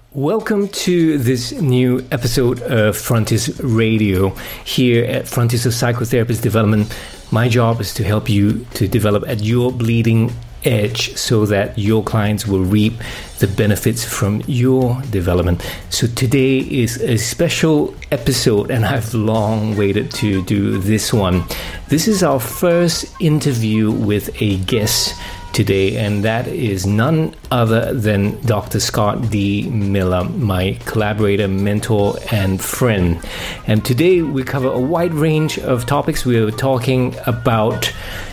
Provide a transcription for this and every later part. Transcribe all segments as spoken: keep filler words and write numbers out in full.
Welcome to this new episode of Frontiers Radio. Here at Frontiers of Psychotherapist Development, my job is to help you to develop at your bleeding edge so that your clients will reap the benefits from your development. So today is a special episode, and I've long waited to do this one. This is our first interview with a guest today, and that is none other than Doctor Scott D. Miller, my collaborator, mentor, and friend. And today we cover a wide range of topics. We are talking about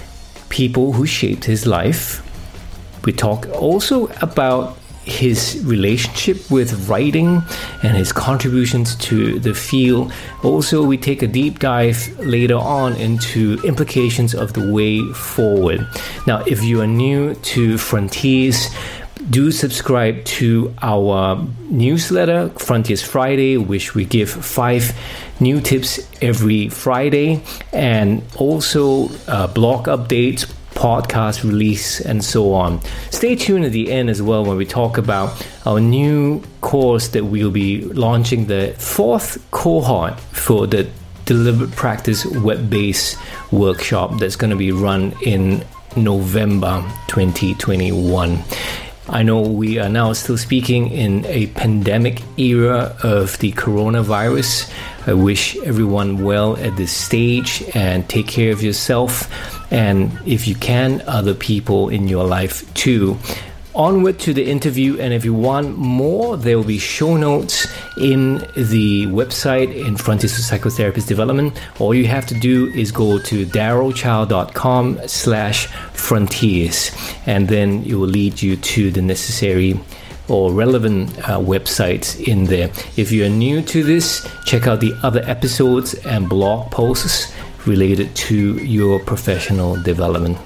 people who shaped his life. We talk also about his relationship with writing and his contributions to the field. Also, we take a deep dive later on into implications of the way forward. Now, if you are new to Frontiers, do subscribe to our newsletter, Frontiers Friday, which we give five new tips every Friday, and also uh, blog updates, podcast release, and so on. Stay tuned at the end as well when we talk about our new course that we'll be launching, the fourth cohort for the Deliberate Practice web-based workshop that's going to be run in November twenty twenty-one. I know we are now still speaking in a pandemic era of the coronavirus. I wish everyone well at this stage, and take care of yourself, and if you can, other people in your life too. Onward to the interview, and if you want more, there will be show notes in the website in Frontiers of Psychotherapist Development. All you have to do is go to darrellchild.com slash frontiers, and then it will lead you to the necessary or relevant uh, websites in there. If you're new to this, check out the other episodes and blog posts related to your professional development.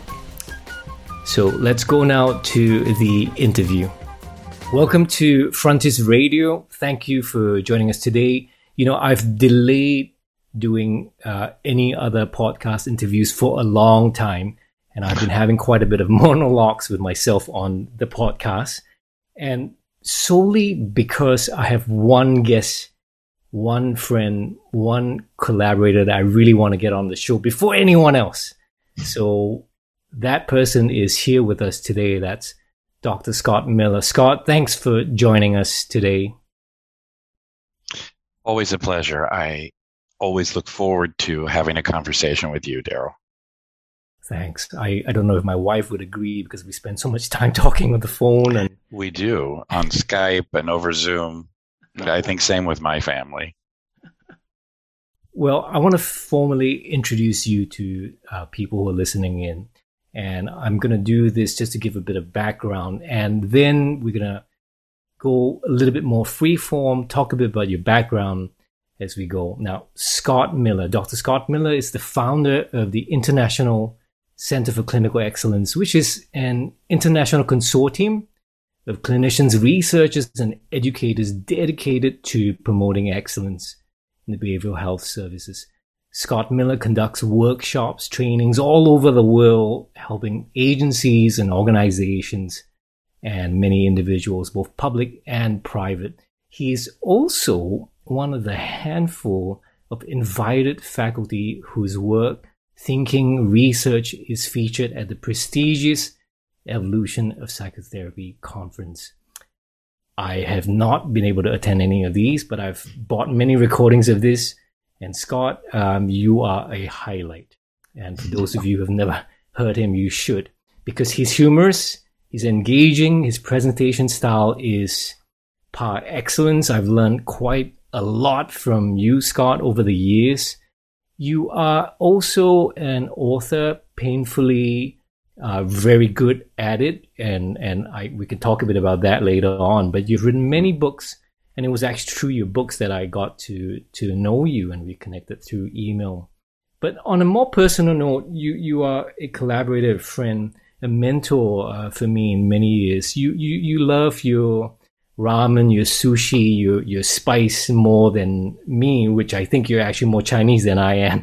So let's go now to the interview. Welcome to Frontiers Radio. Thank you for joining us today. You know, I've delayed doing uh, any other podcast interviews for a long time, and I've been having quite a bit of monologues with myself on the podcast. And solely because I have one guest, one friend, one collaborator that I really want to get on the show before anyone else. So that person is here with us today. That's Doctor Scott Miller. Scott, thanks for joining us today. Always a pleasure. I always look forward to having a conversation with you, Darrell. Thanks. I, I don't know if my wife would agree, because we spend so much time talking on the phone. And we do, on Skype and over Zoom. I think same with my family. Well, I want to formally introduce you to uh, people who are listening in. And I'm going to do this just to give a bit of background. And then we're going to go a little bit more free form, talk a bit about your background as we go. Now, Scott Miller, Doctor Scott Miller is the founder of the International Center for Clinical Excellence, which is an international consortium of clinicians, researchers, and educators dedicated to promoting excellence in the behavioral health services. Scott Miller conducts workshops, trainings all over the world, helping agencies and organizations and many individuals, both public and private. He is also one of the handful of invited faculty whose work, thinking, research is featured at the prestigious Evolution of Psychotherapy conference. I have not been able to attend any of these, but I've bought many recordings of this. And Scott, um, you are a highlight. And for those of you who have never heard him, you should. Because he's humorous, he's engaging, his presentation style is par excellence. I've learned quite a lot from you, Scott, over the years. You are also an author, painfully uh, very good at it. And, and I, we can talk a bit about that later on. But you've written many books. And it was actually through your books that I got to to know you, and we connected through email. But on a more personal note, you, you are a collaborator, a friend, a mentor uh, for me in many years. You you you love your ramen, your sushi, your your spice more than me, which I think you're actually more Chinese than I am.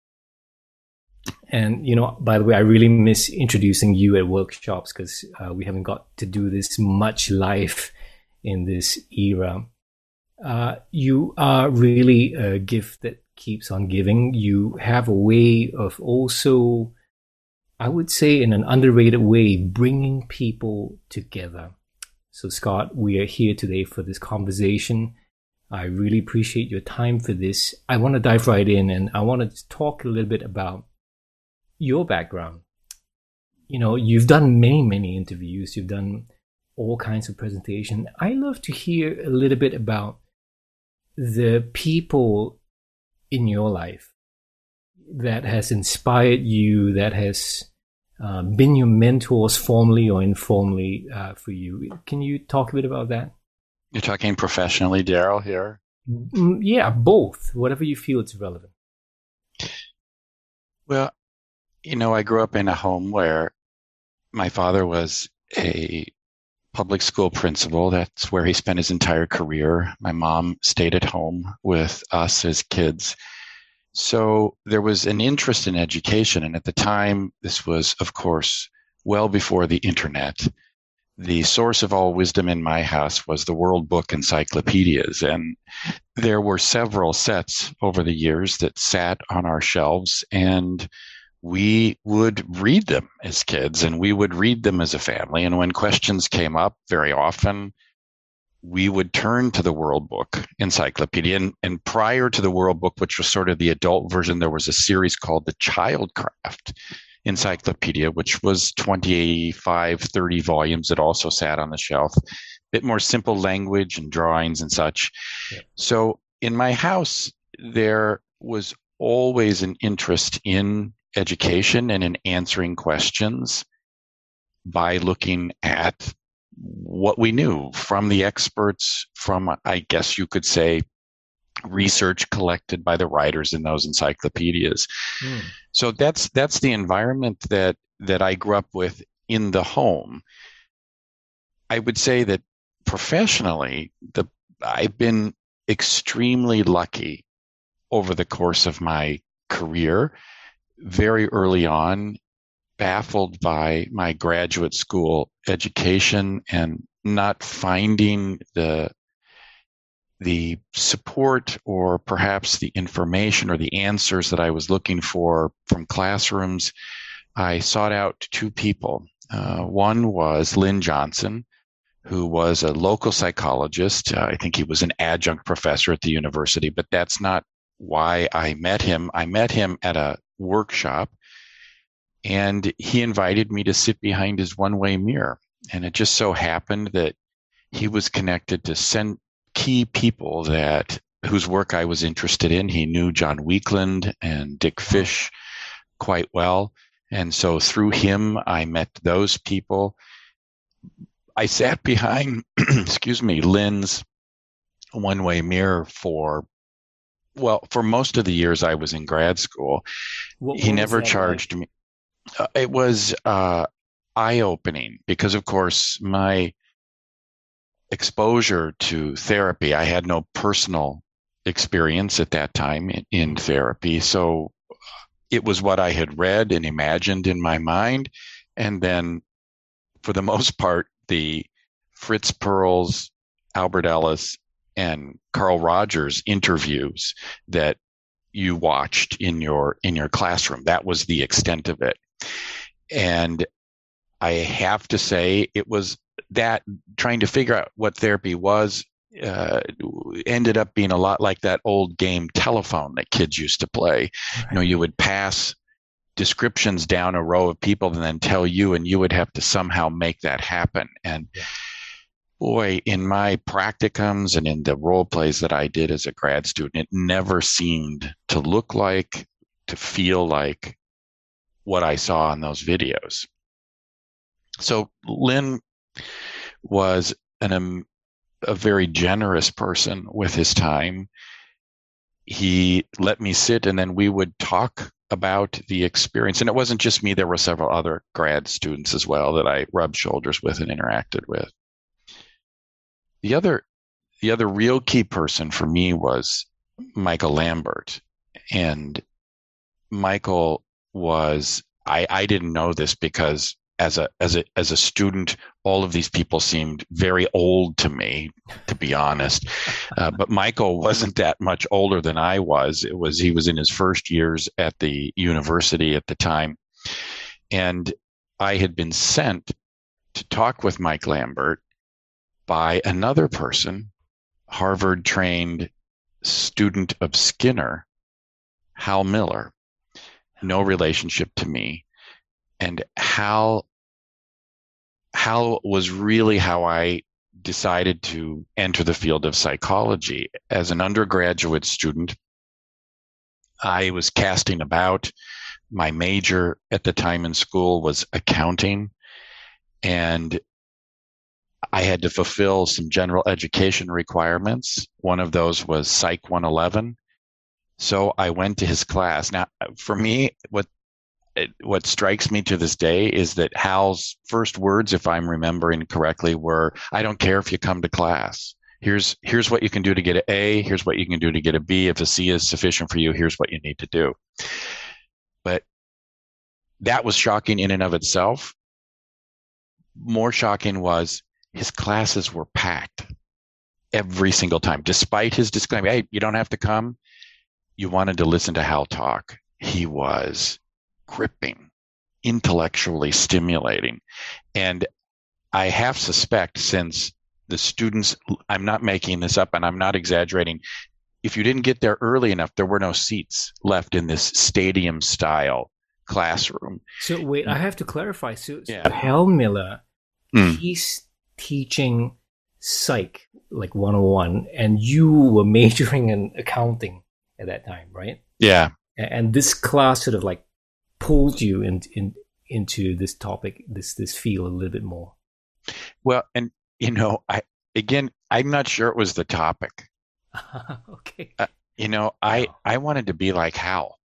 And, you know, by the way, I really miss introducing you at workshops, because uh, we haven't got to do this much live in this era. Uh, you are really a gift that keeps on giving. You have a way of also, I would say in an underrated way, bringing people together. So Scott, we are here today for this conversation. I really appreciate your time for this. I want to dive right in, and I want to talk a little bit about your background. You know, you've done many, many interviews. You've done all kinds of presentations. I love to hear a little bit about the people in your life that has inspired you, that has uh, been your mentors formally or informally uh, for you. Can you talk a bit about that? You're talking professionally, Daryl, here? Mm, yeah, both. Whatever you feel it's relevant. Well, you know, I grew up in a home where my father was a public school principal. That's where he spent his entire career. My mom stayed at home with us as kids. So there was an interest in education. And at the time, this was, of course, well before the internet. The source of all wisdom in my house was the World Book encyclopedias. And there were several sets over the years that sat on our shelves, and we would read them as kids, and we would read them as a family. And when questions came up, very often, we would turn to the World Book encyclopedia. And, and prior to the World Book, which was sort of the adult version, there was a series called the Childcraft encyclopedia, which was twenty-five, thirty volumes that also sat on the shelf. A bit more simple language and drawings and such. Yeah. So in my house, there was always an interest in education and in answering questions by looking at what we knew from the experts, from, I guess you could say, research collected by the writers in those encyclopedias. Mm. So that's that's the environment that that I grew up with in the home. I would say that professionally, the I've been extremely lucky over the course of my career. Very early on, baffled by my graduate school education and not finding the the support or perhaps the information or the answers that I was looking for from classrooms, I sought out two people. Uh, one was Lynn Johnson, who was a local psychologist. Uh, I think he was an adjunct professor at the university, but that's not why I met him. I met him at a workshop, and he invited me to sit behind his one-way mirror. And it just so happened that he was connected to send key people that whose work I was interested in. He knew John Weakland and Dick Fish quite well. And so through him, I met those people. I sat behind, excuse me, Lynn's one-way mirror for, well, for most of the years I was in grad school. What, he what never charged like? me. Uh, it was uh, eye-opening because, of course, my exposure to therapy, I had no personal experience at that time in, in therapy. So it was what I had read and imagined in my mind. And then for the most part, the Fritz Perls, Albert Ellis, and Carl Rogers interviews that you watched in your in your classroom. That was the extent of it. And I have to say it was that trying to figure out what therapy was uh, ended up being a lot like that old game telephone that kids used to play. Right. You know, you would pass descriptions down a row of people and then tell you, and you would have to somehow make that happen. And yeah. boy, in my practicums and in the role plays that I did as a grad student, it never seemed to look like, to feel like what I saw in those videos. So Lynn was an, um, a very generous person with his time. He let me sit, and then we would talk about the experience. And it wasn't just me. There were several other grad students as well that I rubbed shoulders with and interacted with. The other, the other real key person for me was Michael Lambert. And Michael was, I, I didn't know this because as a as a as a student, all of these people seemed very old to me, to be honest. Uh, but Michael wasn't that much older than I was. It was he was in his first years at the university at the time, and I had been sent to talk with Mike Lambert by another person, Harvard-trained student of Skinner, Hal Miller. No relationship to me. And Hal, Hal was really how I decided to enter the field of psychology. As an undergraduate student, I was casting about. My major at the time in school was accounting, and I had to fulfill some general education requirements. One of those was Psych one eleven. So I went to his class. Now, for me, what what strikes me to this day is that Hal's first words, if I'm remembering correctly, were, "I don't care if you come to class. Here's here's what you can do to get an A. Here's what you can do to get a B. If a C is sufficient for you, here's what you need to do." But that was shocking in and of itself. More shocking was his classes were packed every single time, despite his disclaimer, "Hey, you don't have to come." You wanted to listen to Hal talk. He was gripping, intellectually stimulating. And I half suspect, since the students, I'm not making this up and I'm not exaggerating, if you didn't get there early enough, there were no seats left in this stadium style classroom. So wait, I have to clarify. So, Yeah. so Hal Miller, Mm. he's teaching psych, like one oh one, and you were majoring in accounting at that time, right? Yeah. A- And this class sort of like pulled you in, in, into this topic, this this field a little bit more. Well, and you know, I again, I'm not sure it was the topic. Okay. Uh, you know, I Wow. I wanted to be like Hal.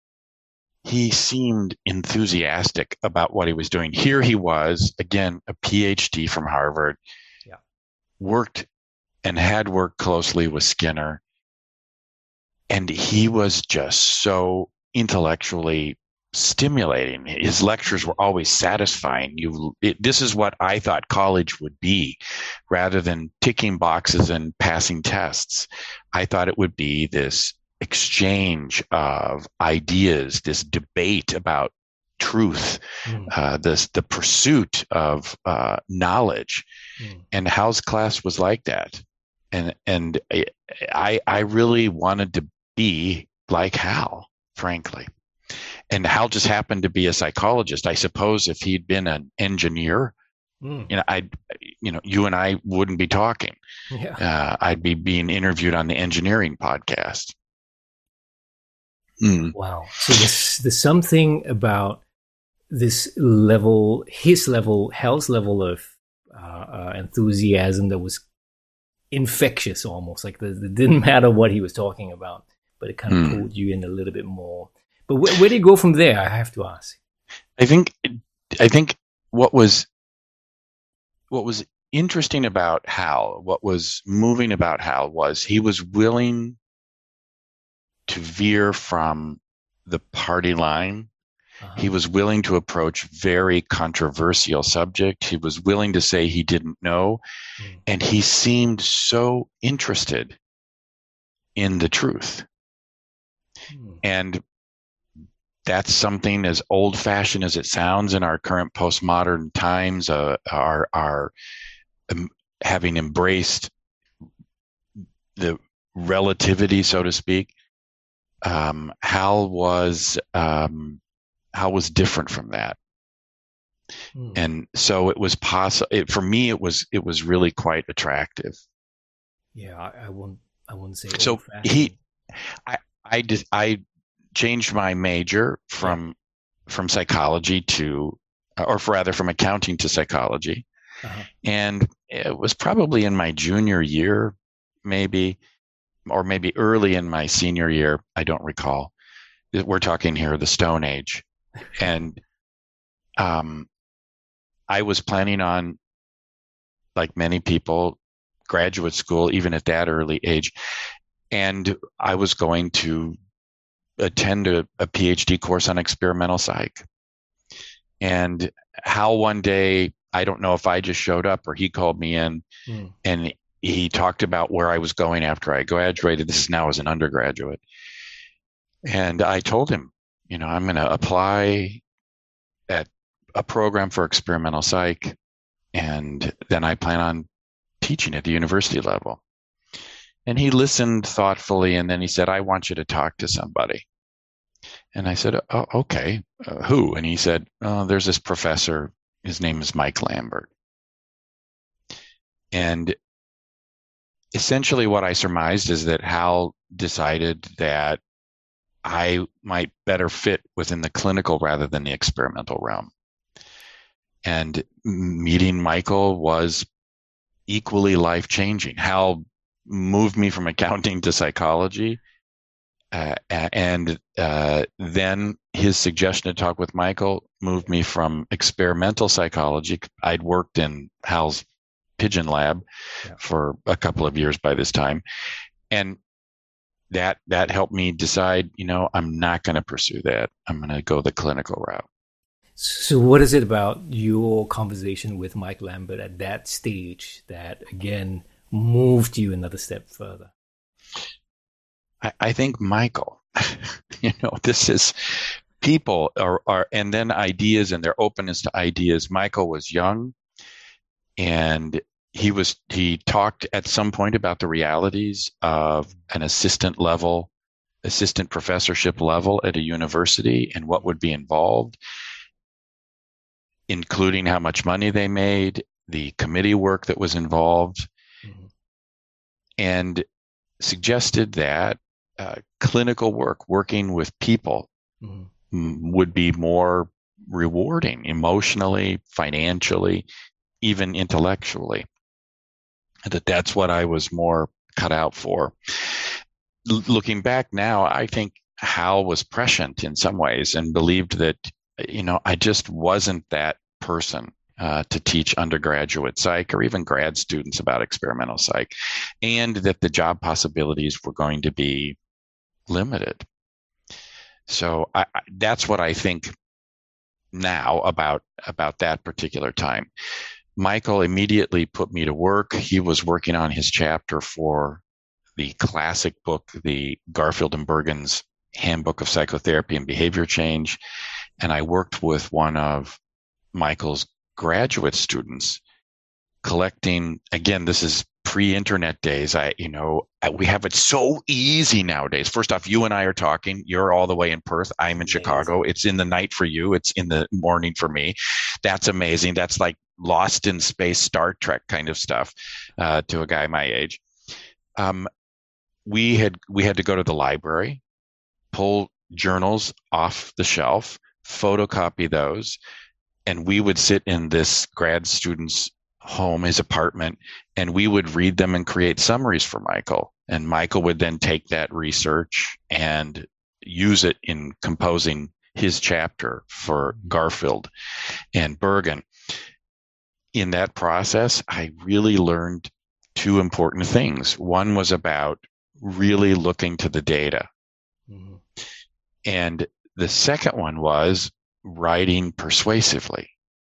He seemed enthusiastic about what he was doing. Here he was, again, a P H D from Harvard. Yeah. Worked and had worked closely with Skinner. And he was just so intellectually stimulating. His lectures were always satisfying. You, it, this is what I thought college would be, rather than ticking boxes and passing tests. I thought it would be this exchange of ideas, this debate about truth, Mm. uh, this the pursuit of uh, knowledge. Mm. And Hal's class was like that. And and I I really wanted to be like Hal, frankly. And Hal just happened to be a psychologist. I suppose if he'd been an engineer, Mm. you know, I, you know, you and I wouldn't be talking. Yeah. Uh, I'd be being interviewed on the engineering podcast. Mm. Wow. So there's, there's something about this level, his level, Hal's level of uh, uh, enthusiasm that was infectious almost. Like the, it didn't matter what he was talking about, but it kind of Hmm. pulled you in a little bit more. But where, where did he go from there? I have to ask. I think I think what was what was interesting about Hal, what was moving about Hal, was he was willing to veer from the party line. Uh-huh. He was willing to approach very controversial subject. He was willing to say he didn't know, Mm. and he seemed so interested in the truth. Hmm. And that's something, as old-fashioned as it sounds in our current postmodern times, uh, are are um, having embraced the relativity, so to speak. Um, Hal was um, Hal was different from that, Hmm. and so it was possible. It, for me, it was it was really quite attractive. Yeah, I, I won't. I wouldn't say. So old-fashioned. he, I, I did, I changed my major from from psychology to, or rather, from accounting to psychology, Uh-huh. and it was probably in my junior year, maybe, or maybe early in my senior year. I don't recall. We're talking here the Stone Age, and um, I was planning on, like many people, graduate school, even at that early age. And I was going to attend a, a P H D course on experimental psych. And how one day, I don't know if I just showed up or he called me in mm. and he talked about where I was going after I graduated. This is now as an undergraduate. And I told him, you know, I'm going to apply at a program for experimental psych, and then I plan on teaching at the university level. And he listened thoughtfully, and then he said, I want you to talk to somebody. And I said, oh, okay, uh, who? And he said, oh, there's this professor. His name is Mike Lambert. And essentially what I surmised is that Hal decided that I might better fit within the clinical rather than the experimental realm. And meeting Michael was equally life-changing. Hal moved me from accounting to psychology. Uh, and uh, then his suggestion to talk with Michael moved me from experimental psychology. I'd worked in Hal's pigeon lab yeah. for a couple of years by this time. And that that helped me decide, you know, I'm not going to pursue that. I'm going to go the clinical route. So what is it about your conversation with Mike Lambert at that stage that, again, moved you another step further? I, I think Michael, you know, this is people are, are, and then ideas and their openness to ideas. Michael was young, and he was, he talked at some point about the realities of an assistant level, assistant professorship level at a university and what would be involved, including how much money they made, the committee work that was involved, mm-hmm. and suggested that uh, clinical work, working with people, mm-hmm. m- would be more rewarding emotionally, financially, even intellectually. That that's what I was more cut out for. L- looking back now, I think Hal was prescient in some ways and believed that, you know, I just wasn't that person uh, to teach undergraduate psych or even grad students about experimental psych, and that the job possibilities were going to be limited. So I, I, that's what I think now about about that particular time. Michael immediately put me to work. He was working on his chapter for the classic book, the Garfield and Bergen's Handbook of Psychotherapy and Behavior Change. And I worked with one of Michael's graduate students collecting, again, this is pre-internet days. I, you know, we have it so easy nowadays. First off, you and I are talking. You're all the way in Perth. I'm in Chicago. It's in the night for you. It's in the morning for me. That's amazing. That's like Lost in Space, Star Trek kind of stuff uh, to a guy my age. Um, we had we had to go to the library, pull journals off the shelf, photocopy those, and we would sit in this grad student's home, his apartment, and we would read them and create summaries for Michael. And Michael would then take that research and use it in composing his chapter for Garfield and Bergen. In that process, I really learned two important things. One was about really looking to the data. Mm-hmm. And the second one was writing persuasively.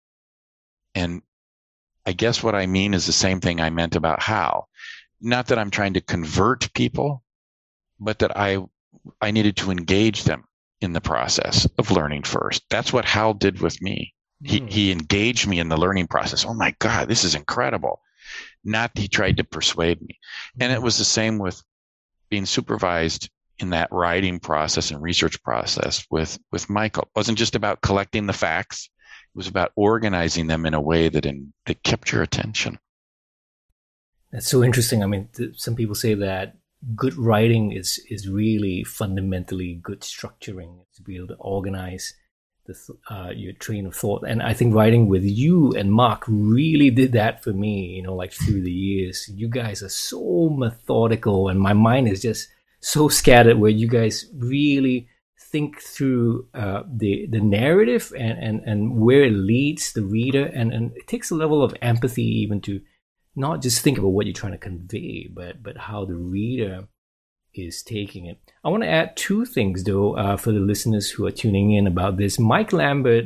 And I guess what I mean is the same thing I meant about Hal. Not that I'm trying to convert people, but that I I needed to engage them in the process of learning first. That's what Hal did with me. Mm. He he engaged me in the learning process. Oh my God, this is incredible. Not he tried to persuade me. And it was the same with being supervised in that writing process and research process with, with Michael. It wasn't just about collecting the facts. It was about organizing them in a way that in, that kept your attention. That's so interesting. I mean, th- some people say that good writing is is really fundamentally good structuring, to be able to organize the th- uh, your train of thought. And I think writing with you and Mark really did that for me. You know, like through the years, you guys are so methodical, and my mind is just so scattered. Where you guys really think through uh, the the narrative and, and, and where it leads the reader, and, and it takes a level of empathy even to not just think about what you're trying to convey, but but how the reader is taking it. I want to add two things though uh, for the listeners who are tuning in about this. Mike Lambert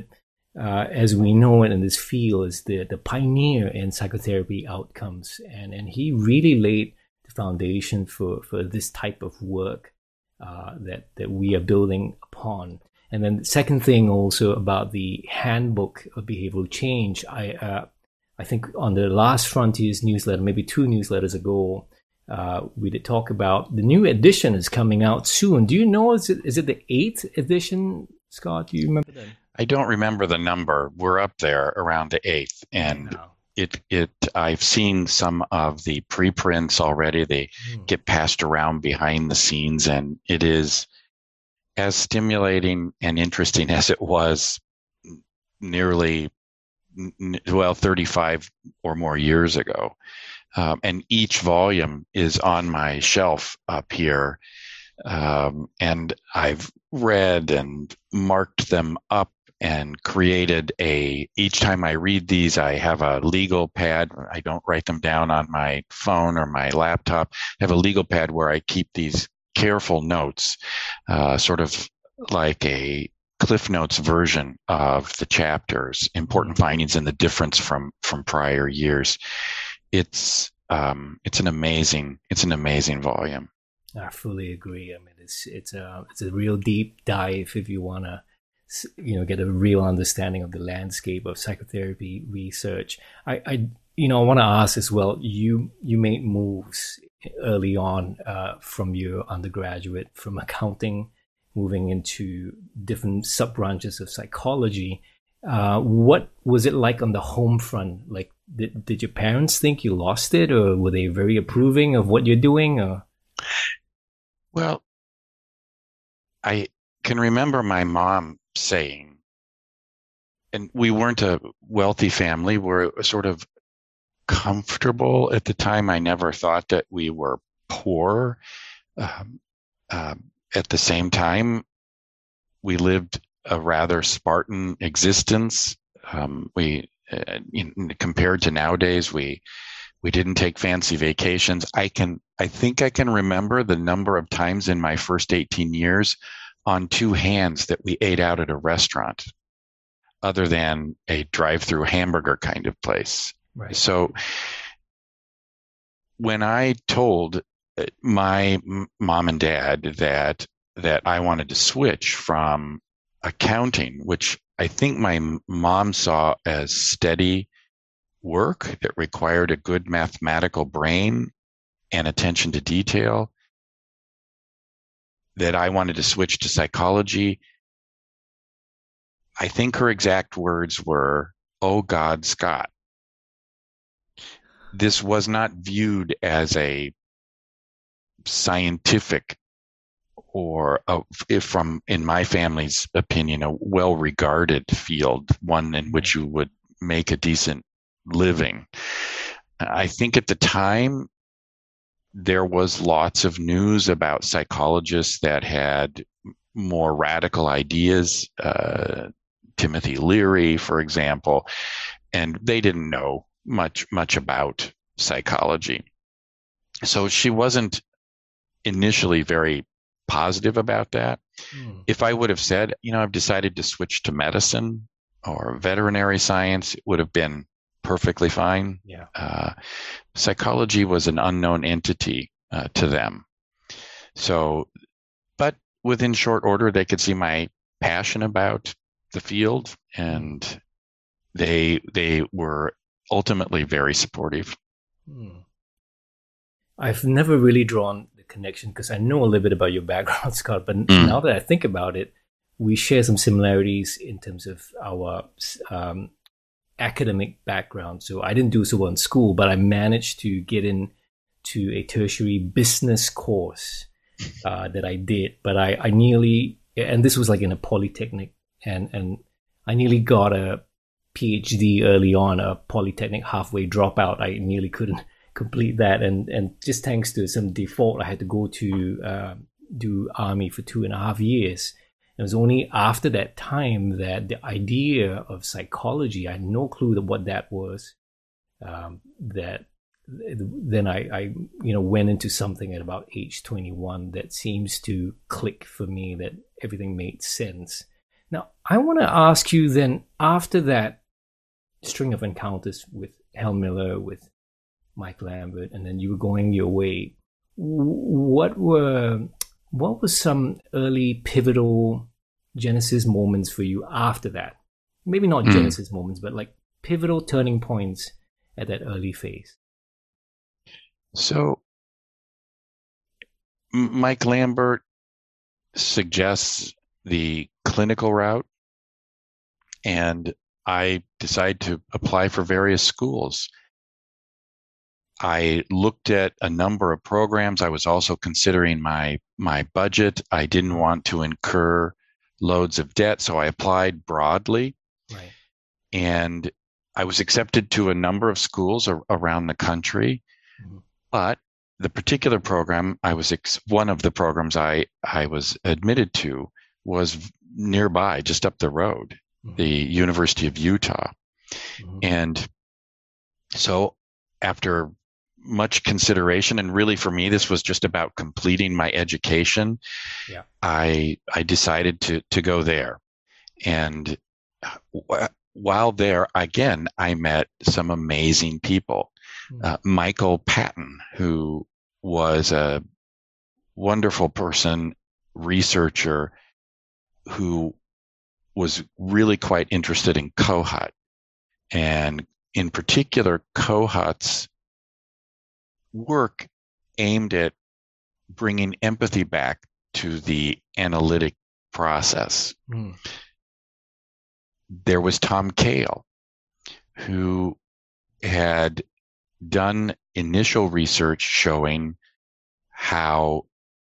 uh, as we know it in this field, is the, the pioneer in psychotherapy outcomes. And, and he really laid the foundation for, for this type of work uh, that, that we are building upon. And then the second thing also about the handbook of behavioral change, I uh, I think on the last Frontiers newsletter, maybe two newsletters ago, uh, we did talk about the new edition is coming out soon. Do you know, is it, is it the eighth edition, Scott? Do you remember that? I don't remember the number. We're up there around the eighth. And wow. it, it, I've seen some of the preprints already. They hmm. get passed around behind the scenes, and it is as stimulating and interesting as it was nearly, well, thirty-five or more years ago. Um, and each volume is on my shelf up here. Um, and I've read and marked them up and created a, each time I read these, I have a legal pad. I don't write them down on my phone or my laptop. I have a legal pad where I keep these careful notes, uh, sort of like a Cliff Notes version of the chapters, important findings and the difference from, from prior years. It's, um, it's an amazing, it's an amazing volume. I fully agree. I mean, it's, it's a, it's a real deep dive if you want to, you know, get a real understanding of the landscape of psychotherapy research. I, I you know, I want to ask as well, you, you made moves early on, uh, from your undergraduate, from accounting, moving into different sub branches of psychology. Uh, what was it like on the home front? Like, did, did your parents think you lost it, or were they very approving of what you're doing? Or? Well, I can remember my mom saying, and we weren't a wealthy family, we're sort of comfortable at the time. I never thought that we were poor. Um, um, at the same time, we lived a rather Spartan existence. Um, we, uh, in, compared to nowadays, we we didn't take fancy vacations. I can, I think I can remember the number of times in my first eighteen years on two hands that we ate out at a restaurant, other than a drive-through hamburger kind of place. Right. So when I told my mom and dad that that I wanted to switch from accounting, which I think my mom saw as steady work that required a good mathematical brain and attention to detail, that I wanted to switch to psychology. I think her exact words were, "Oh God, Scott." This was not viewed as a scientific or a, if from, in my family's opinion, a well-regarded field, one in which you would make a decent living. I think at the time, there was lots of news about psychologists that had more radical ideas, uh, Timothy Leary, for example, and they didn't know much, much about psychology. So she wasn't initially very positive about that. Hmm. If I would have said, you know, I've decided to switch to medicine or veterinary science, it would have been perfectly fine. Yeah. Uh, psychology was an unknown entity uh, to them. So, but within short order, they could see my passion about the field, and they they were ultimately very supportive. Hmm. I've never really drawn the connection because I know a little bit about your background, Scott, but mm. now that I think about it, we share some similarities in terms of our um, academic background. So I didn't do so well in school, but I managed to get in to a tertiary business course uh, that I did. But I, I nearly, and this was like in a polytechnic, and, and I nearly got a PhD early on, a polytechnic halfway dropout. I nearly couldn't complete that, and and just thanks to some default, I had to go to uh, do army for two and a half years. It was only after that time that the idea of psychology, I had no clue what that was. Um, that then I, I you know went into something at about age twenty-one that seems to click for me, that everything made sense. Now I want to ask you then, after that string of encounters with Helen Miller, with Mike Lambert, and then you were going your way, what were what were some early pivotal Genesis moments for you after that? Maybe not mm. Genesis moments, but like pivotal turning points at that early phase. So Mike Lambert suggests the clinical route, and I decide to apply for various schools. I looked at a number of programs. I was also considering my my budget. I didn't want to incur loads of debt, so I applied broadly. Right. And I was accepted to a number of schools ar- around the country. Mm-hmm. But the particular program I was ex- one of the programs I I was admitted to was nearby, just up the road, mm-hmm. the University of Utah. Mm-hmm. And so after much consideration, and really for me, this was just about completing my education. Yeah. I I decided to to go there, and w- while there, again, I met some amazing people. Mm. Uh, Michael Patton, who was a wonderful person, researcher, who was really quite interested in Kohut, and in particular, Kohut's work aimed at bringing empathy back to the analytic process. Mm. There was Tom Kail, who had done initial research showing how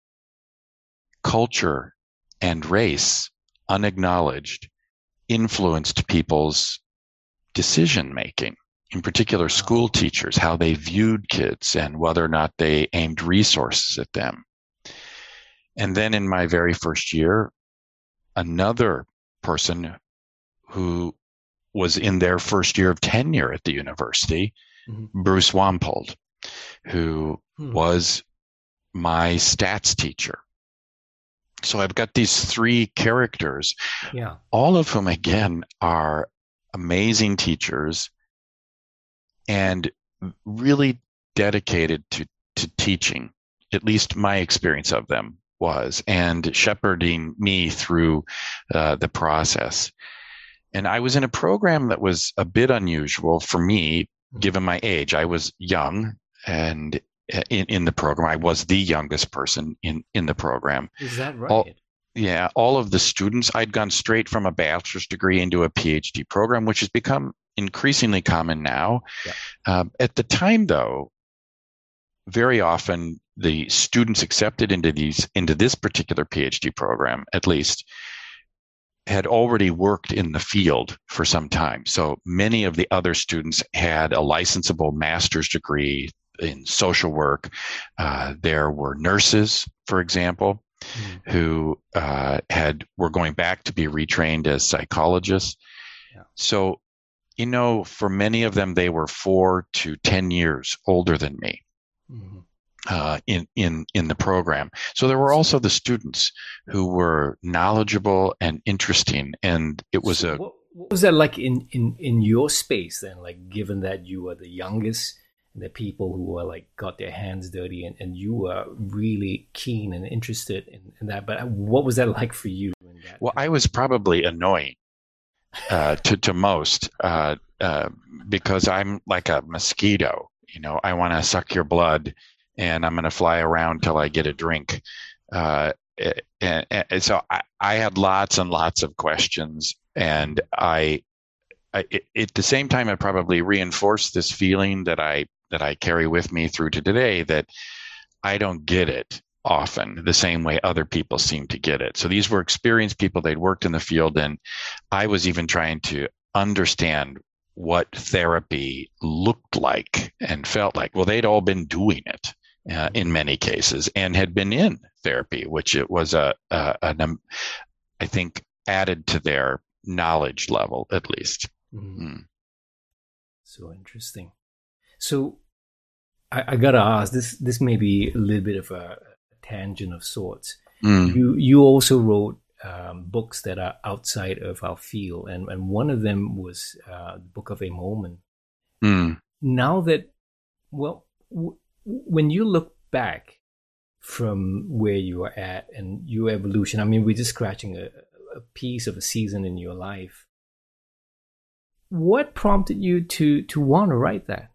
culture and race, unacknowledged, influenced people's decision making. In particular, school teachers, how they viewed kids and whether or not they aimed resources at them. And then in my very first year, another person who was in their first year of tenure at the university, mm-hmm. Bruce Wampold, who hmm. was my stats teacher. So I've got these three characters, yeah. all of whom, again, are amazing teachers and really dedicated to, to teaching. At least my experience of them was, and shepherding me through uh, the process. And I was in a program that was a bit unusual for me, given my age. I was young, and in, in the program, I was the youngest person in, in the program. Is that right? All, yeah. All of the students, I'd gone straight from a bachelor's degree into a PhD program, which has become increasingly common now. Yeah. Uh, at the time, though, very often the students accepted into these into this particular PhD program, at least, had already worked in the field for some time. So many of the other students had a licensable master's degree in social work. Uh, there were nurses, for example, mm. who uh, had were going back to be retrained as psychologists. Yeah. So, you know, for many of them, they were four to ten years older than me. Mm-hmm. Uh, in, in, in the program. So there were also the students who were knowledgeable and interesting. And it was so a, what, what was that like in, in, in your space then? Like, given that you were the youngest and the people who were like, got their hands dirty, and, and you were really keen and interested in, in that. But what was that like for you? In that well, I was probably annoying uh, to, to most uh, uh, because I'm like a mosquito. You know, I want to suck your blood, and I'm going to fly around till I get a drink. Uh, and, and so I, I had lots and lots of questions, and I, I it, at the same time, I probably reinforced this feeling that I that I carry with me through to today, that I don't get it often the same way other people seem to get it. So these were experienced people; they'd worked in the field, and I was even trying to understand what therapy looked like and felt like. Well, they'd all been doing it. Uh, in many cases, and had been in therapy, which it was a, a an, um, I think, added to their knowledge level at least. Mm-hmm. Mm. So interesting. So I, I gotta ask, this. This may be a little bit of a tangent of sorts. Mm. You you also wrote um, books that are outside of our field, and, and one of them was uh, the Book of a Moment. Mm. Now that, well, w- when you look back from where you are at and your evolution, I mean, we're just scratching a, a piece of a season in your life. What prompted you to to want to write that?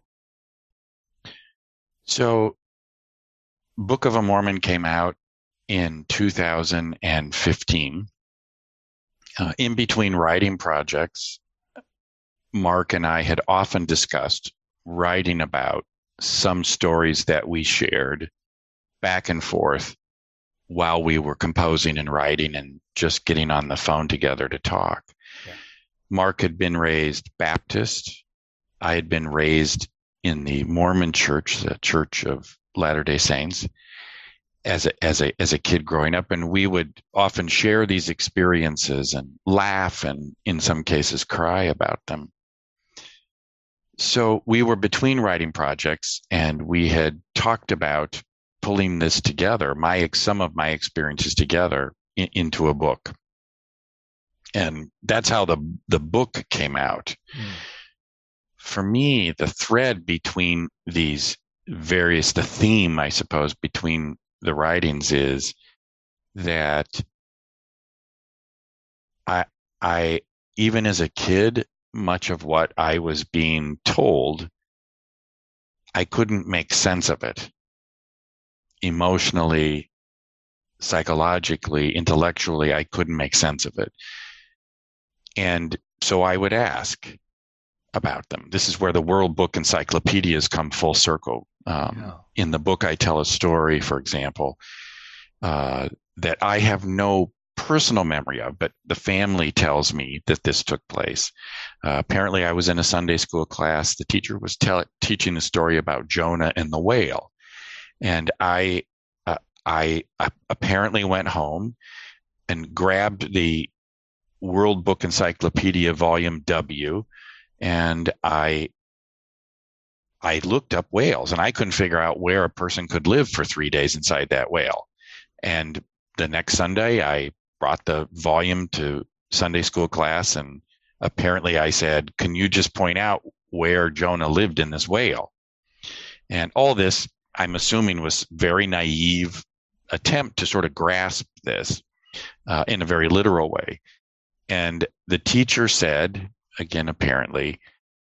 So, Book of a Mormon came out in two thousand fifteen. Uh, in between writing projects, Mark and I had often discussed writing about some stories that we shared back and forth while we were composing and writing and just getting on the phone together to talk. Yeah. Mark had been raised Baptist. I had been raised in the Mormon Church, the Church of Latter-day Saints, as a, as a, as a kid growing up. And we would often share these experiences and laugh and in some cases cry about them. So we were between writing projects and we had talked about pulling this together, my, some of my experiences together in, into a book. And that's how the, the book came out. Mm. For me, the thread between these various, the theme, I suppose, between the writings is that I, I, even as a kid, much of what I was being told, I couldn't make sense of it. Emotionally, psychologically, intellectually, I couldn't make sense of it. And so I would ask about them. This is where the World Book Encyclopedias come full circle. Um, yeah. In the book, I tell a story, for example, uh, that I have no personal memory of, but the family tells me that this took place. Uh, apparently, I was in a Sunday school class. The teacher was tell- teaching a story about Jonah and the whale. And I, uh, I uh, apparently went home and grabbed the World Book Encyclopedia Volume W, and I I looked up whales, and I couldn't figure out where a person could live for three days inside that whale. And the next Sunday, I brought the volume to Sunday school class, and apparently I said, "Can you just point out where Jonah lived in this whale?" And all this, I'm assuming, was very naive attempt to sort of grasp this uh, in a very literal way. And the teacher said, again, apparently,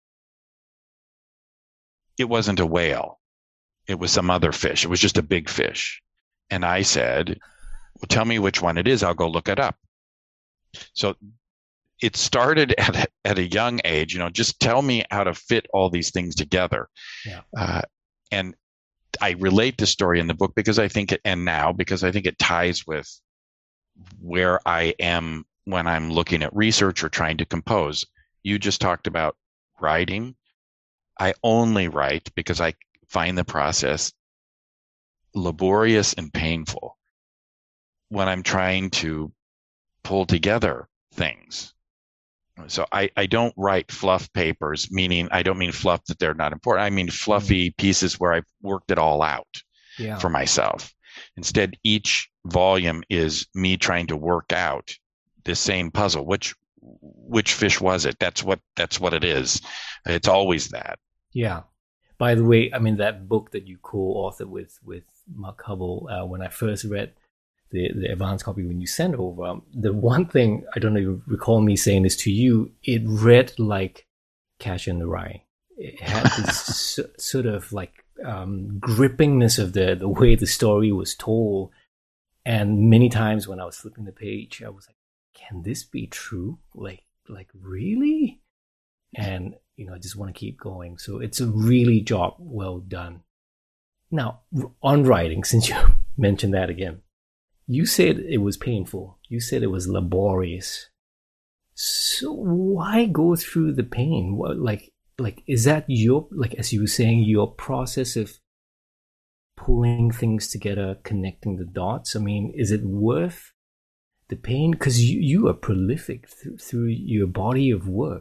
it wasn't a whale. It was some other fish. It was just a big fish. And I said, well, tell me which one it is. I'll go look it up. So it started at a, at a young age, you know, just tell me how to fit all these things together. Yeah. Uh, and I relate the story in the book because I think it, and now because I think it ties with where I am when I'm looking at research or trying to compose. You just talked about writing. I only write because I find the process laborious and painful when I'm trying to pull together things. So I, I don't write fluff papers, meaning I don't mean fluff that they're not important. I mean fluffy pieces where I've worked it all out yeah. for myself. Instead, each volume is me trying to work out the same puzzle. Which which fish was it? That's what that's what it is. It's always that. Yeah. By the way, I mean that book that you co-authored with with Mark Hubble. Uh, when I first read the the advanced copy when you sent over, um, the one thing I don't know if you recall me saying this to you, it read like Catcher in the Rye. It had this sort of like um, grippingness of the the way the story was told, and many times when I was flipping the page, I was like, can this be true? Like, like really? And, you know, I just want to keep going. So it's a really job well done. Now, on writing, since you mentioned that again, you said it was painful. You said it was laborious. So why go through the pain? What, like, like, is that your, like, as you were saying, your process of pulling things together, connecting the dots? I mean, is it worth the pain? Because you, you are prolific th- through your body of work.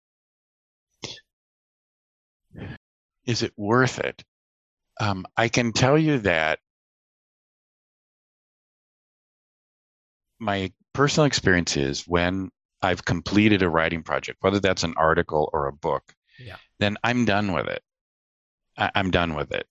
Is it worth it? Um, I can tell you that my personal experience is when I've completed a writing project, whether that's an article or a book, yeah. then I'm done with it. I, I'm done with it.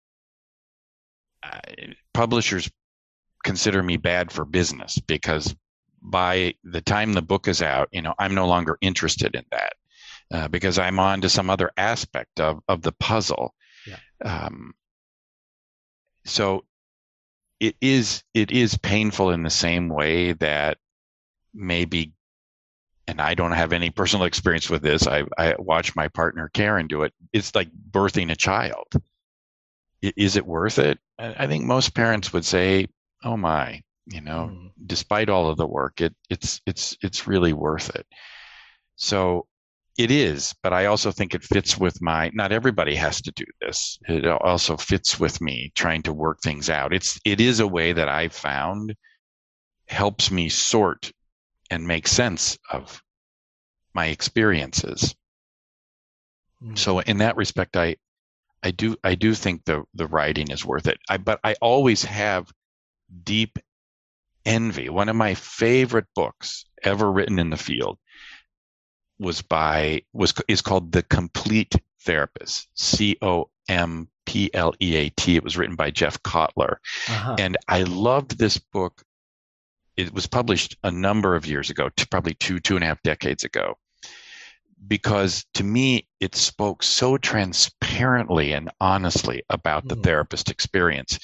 Uh, publishers consider me bad for business because by the time the book is out, you know, I'm no longer interested in that uh, because I'm on to some other aspect of, of the puzzle. Yeah. Um, so it is, it is painful in the same way that maybe, and I don't have any personal experience with this. I, I watch my partner Karen do it. It's like birthing a child. Is it worth it? I think most parents would say, "Oh my, you know, mm. despite all of the work, it it's it's it's really worth it." So it is, but I also think it fits with my. Not everybody has to do this. It also fits with me trying to work things out. It's it is a way that I've found helps me sort and make sense of my experiences. Mm. So in that respect, I. I do, I do think the, the writing is worth it. I, but I always have deep envy. One of my favorite books ever written in the field was by, was, is called The Complete Therapist, C O M P L E A T. It was written by Jeff Kotler. Uh-huh. And I loved this book. It was published a number of years ago, probably two, two and a half decades ago. Because to me, it spoke so transparently and honestly about the mm. therapist experience.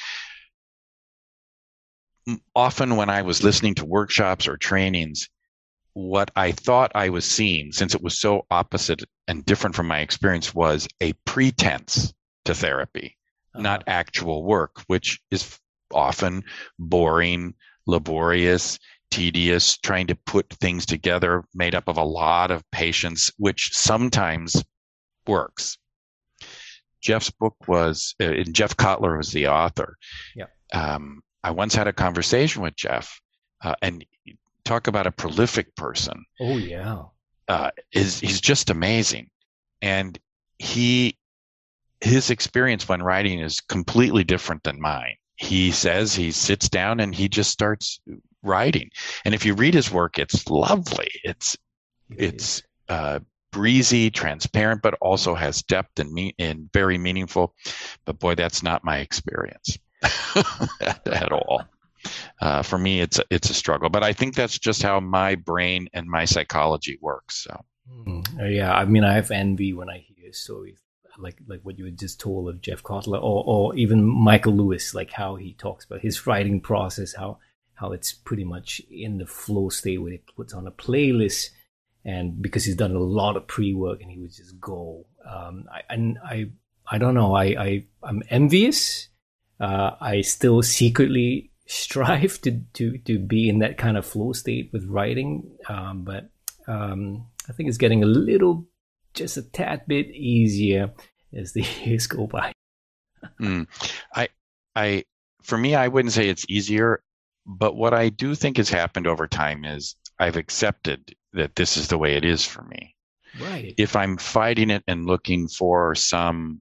Often when I was listening to workshops or trainings, what I thought I was seeing, since it was so opposite and different from my experience, was a pretense to therapy, uh-huh. not actual work, which is often boring, laborious, tedious, trying to put things together made up of a lot of patience, which sometimes works. Jeff's book was, uh, Jeff Kotler was the author. Yeah. Um, I once had a conversation with Jeff, uh, and talk about a prolific person. Oh yeah. Uh, is he's just amazing, and he his experience when writing is completely different than mine. He says he sits down and he just starts writing. And if you read his work, it's lovely. It's, it's, uh, breezy, transparent, but also has depth and me- and very meaningful. But boy, that's not my experience at, at all. Uh, for me, it's a, it's a struggle, but I think that's just how my brain and my psychology works. So, mm, yeah, I mean, I have envy when I hear stories like like what you had just told of Jeff Kotler, or or even Michael Lewis, like how he talks about his writing process, how how it's pretty much in the flow state where he puts on a playlist, and because he's done a lot of pre-work and he would just go. Um, I, and I I don't know, I I I'm envious. Uh, I still secretly strive to, to, to be in that kind of flow state with writing. Um, but, um, I think it's getting a little, just a tad bit easier as the years go by. mm. I, I, for me, I wouldn't say it's easier, but what I do think has happened over time is I've accepted that this is the way it is for me. Right. If I'm fighting it and looking for some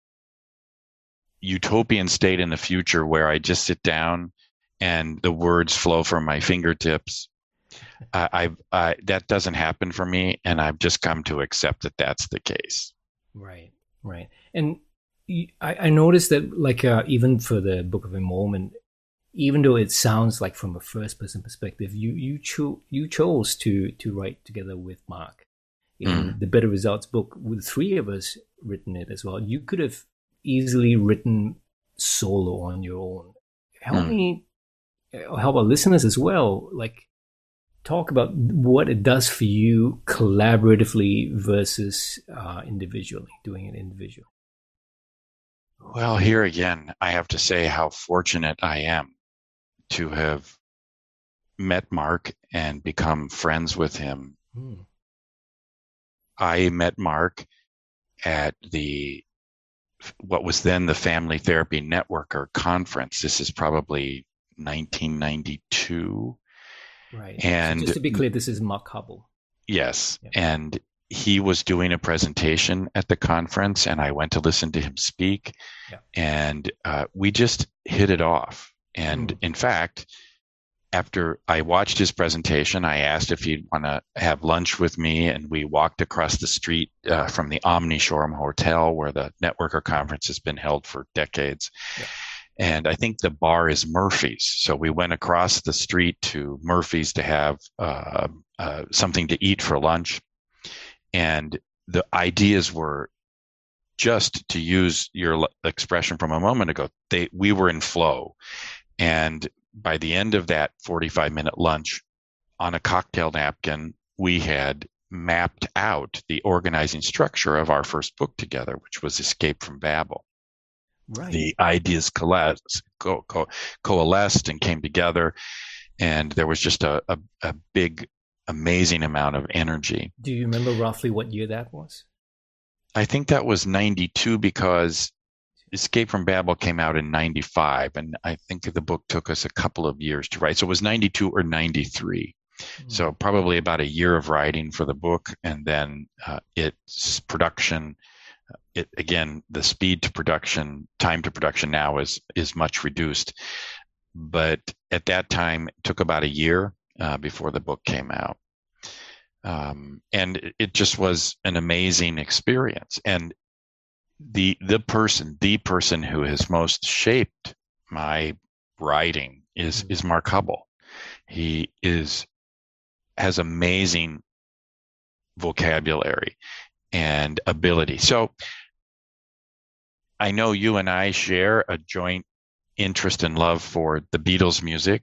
utopian state in the future where I just sit down and the words flow from my fingertips, I, I've, I, that doesn't happen for me, and I've just come to accept that that's the case. Right, right. And I, I noticed that, like, uh, even for the Book of Enrollment, even though it sounds like from a first-person perspective, you you cho- you chose to to write together with Mark. In mm. the Better Results book, with three of us written it as well. You could have easily written solo on your own. Help mm. me. Help our listeners as well, like talk about what it does for you collaboratively versus uh, individually, doing it individually. Well, here again, I have to say how fortunate I am to have met Mark and become friends with him. Hmm. I met Mark at the what was then the Family Therapy Networker conference. This is probably nineteen ninety-two. Right. And so just to be clear, this is Mark Hubble. Yes. Yep. And he was doing a presentation at the conference, and I went to listen to him speak. Yep. And uh, we just hit it off. And mm. in fact, after I watched his presentation, I asked if he'd want to have lunch with me, and we walked across the street uh, from the Omni Shoreham Hotel, where the Networker Conference has been held for decades. Yeah. And I think the bar is Murphy's. So we went across the street to Murphy's to have uh, uh, something to eat for lunch. And the ideas were, just to use your expression from a moment ago, they we were in flow. And by the end of that forty-five minute lunch, on a cocktail napkin, we had mapped out the organizing structure of our first book together, which was Escape from Babel. Right. The ideas coalesced, co- co- coalesced and came together, and there was just a, a, a big, amazing amount of energy. Do you remember roughly what year that was? I think that was ninety-two, because Escape from Babel came out in ninety-five, and I think the book took us a couple of years to write. So it was ninety-two or ninety-three. Mm. So probably about a year of writing for the book, and then uh, its production. It again, the speed to production, time to production now is is much reduced, but at that time it took about a year uh, before the book came out, um, and it just was an amazing experience. And the the person, the person who has most shaped my writing is is Mark Hubble. He is has amazing vocabulary and ability. So I know you and I share a joint interest and love for the Beatles music.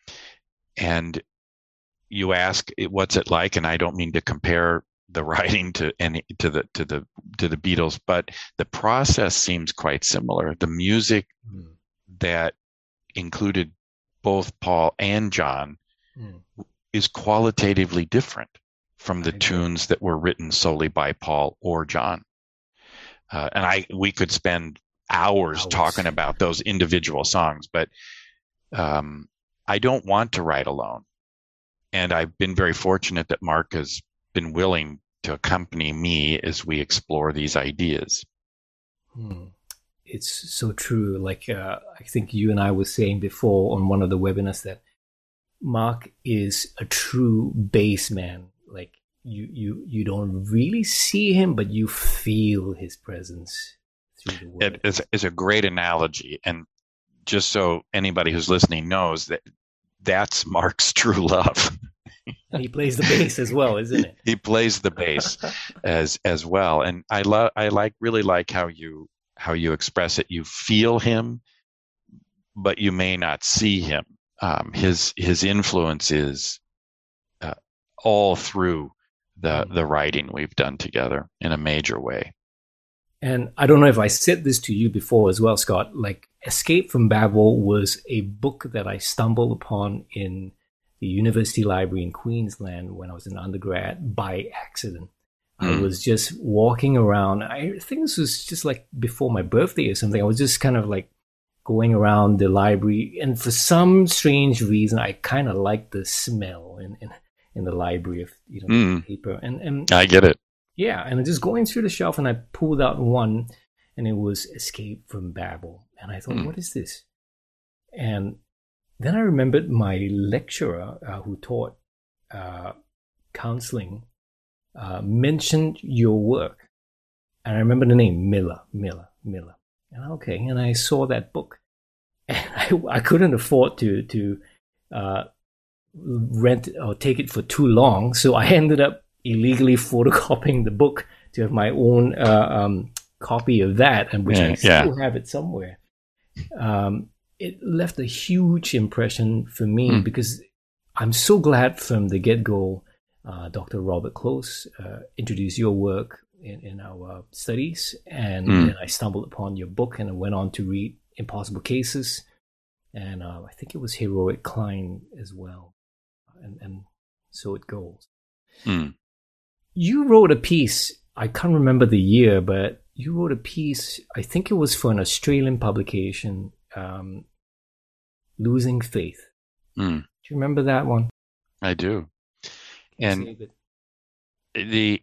And you ask, what's it like? And I don't mean to compare the writing to any to the to the to the Beatles, but the process seems quite similar. The music mm. that included both Paul and John mm. is qualitatively different from the tunes that were written solely by Paul or John. Uh, and I, we could spend hours, hours talking about those individual songs, but um, I don't want to write alone. And I've been very fortunate that Mark has been willing to accompany me as we explore these ideas. Hmm. It's so true. Like uh, I think you and I were saying before on one of the webinars that Mark is a true bass man. Like you, you, you don't really see him, but you feel his presence through the words. It is, is a great analogy, and just so anybody who's listening knows that that's Mark's true love. And he plays the bass as well, isn't it? He plays the bass as as well, and I love, I like, really like how you how you express it. You feel him, but you may not see him. Um, his his influence is uh, all through the the writing we've done together in a major way. And I don't know if I said this to you before as well, Scott. Like Escape from Babel was a book that I stumbled upon in the University Library in Queensland when I was an undergrad by accident. Mm. I was just walking around. I think this was just like before my birthday or something. I was just kind of like going around the library, and for some strange reason, I kind of liked the smell in, in in the library of you know mm. paper. And and I get it. Yeah, and just going through the shelf, and I pulled out one, and it was Escape from Babel, and I thought, mm. what is this? And then I remembered my lecturer uh, who taught uh, counseling uh, mentioned your work, and I remember the name Miller, Miller, Miller. And okay, and I saw that book, and I, I couldn't afford to to uh, rent or take it for too long, so I ended up illegally photocopying the book to have my own uh, um, copy of that, and which yeah, I still yeah. have it somewhere. Um, it left a huge impression for me mm. because I'm so glad from the get-go, uh, Doctor Robert Close uh, introduced your work in, in our uh, studies, and mm. then I stumbled upon your book, and I went on to read Impossible Cases, and uh, I think it was Heroic Climb as well, and, and so it goes. Mm. You wrote a piece, I can't remember the year, but you wrote a piece, I think it was for an Australian publication, um, Losing Faith. Mm. Do you remember that one? I do. And the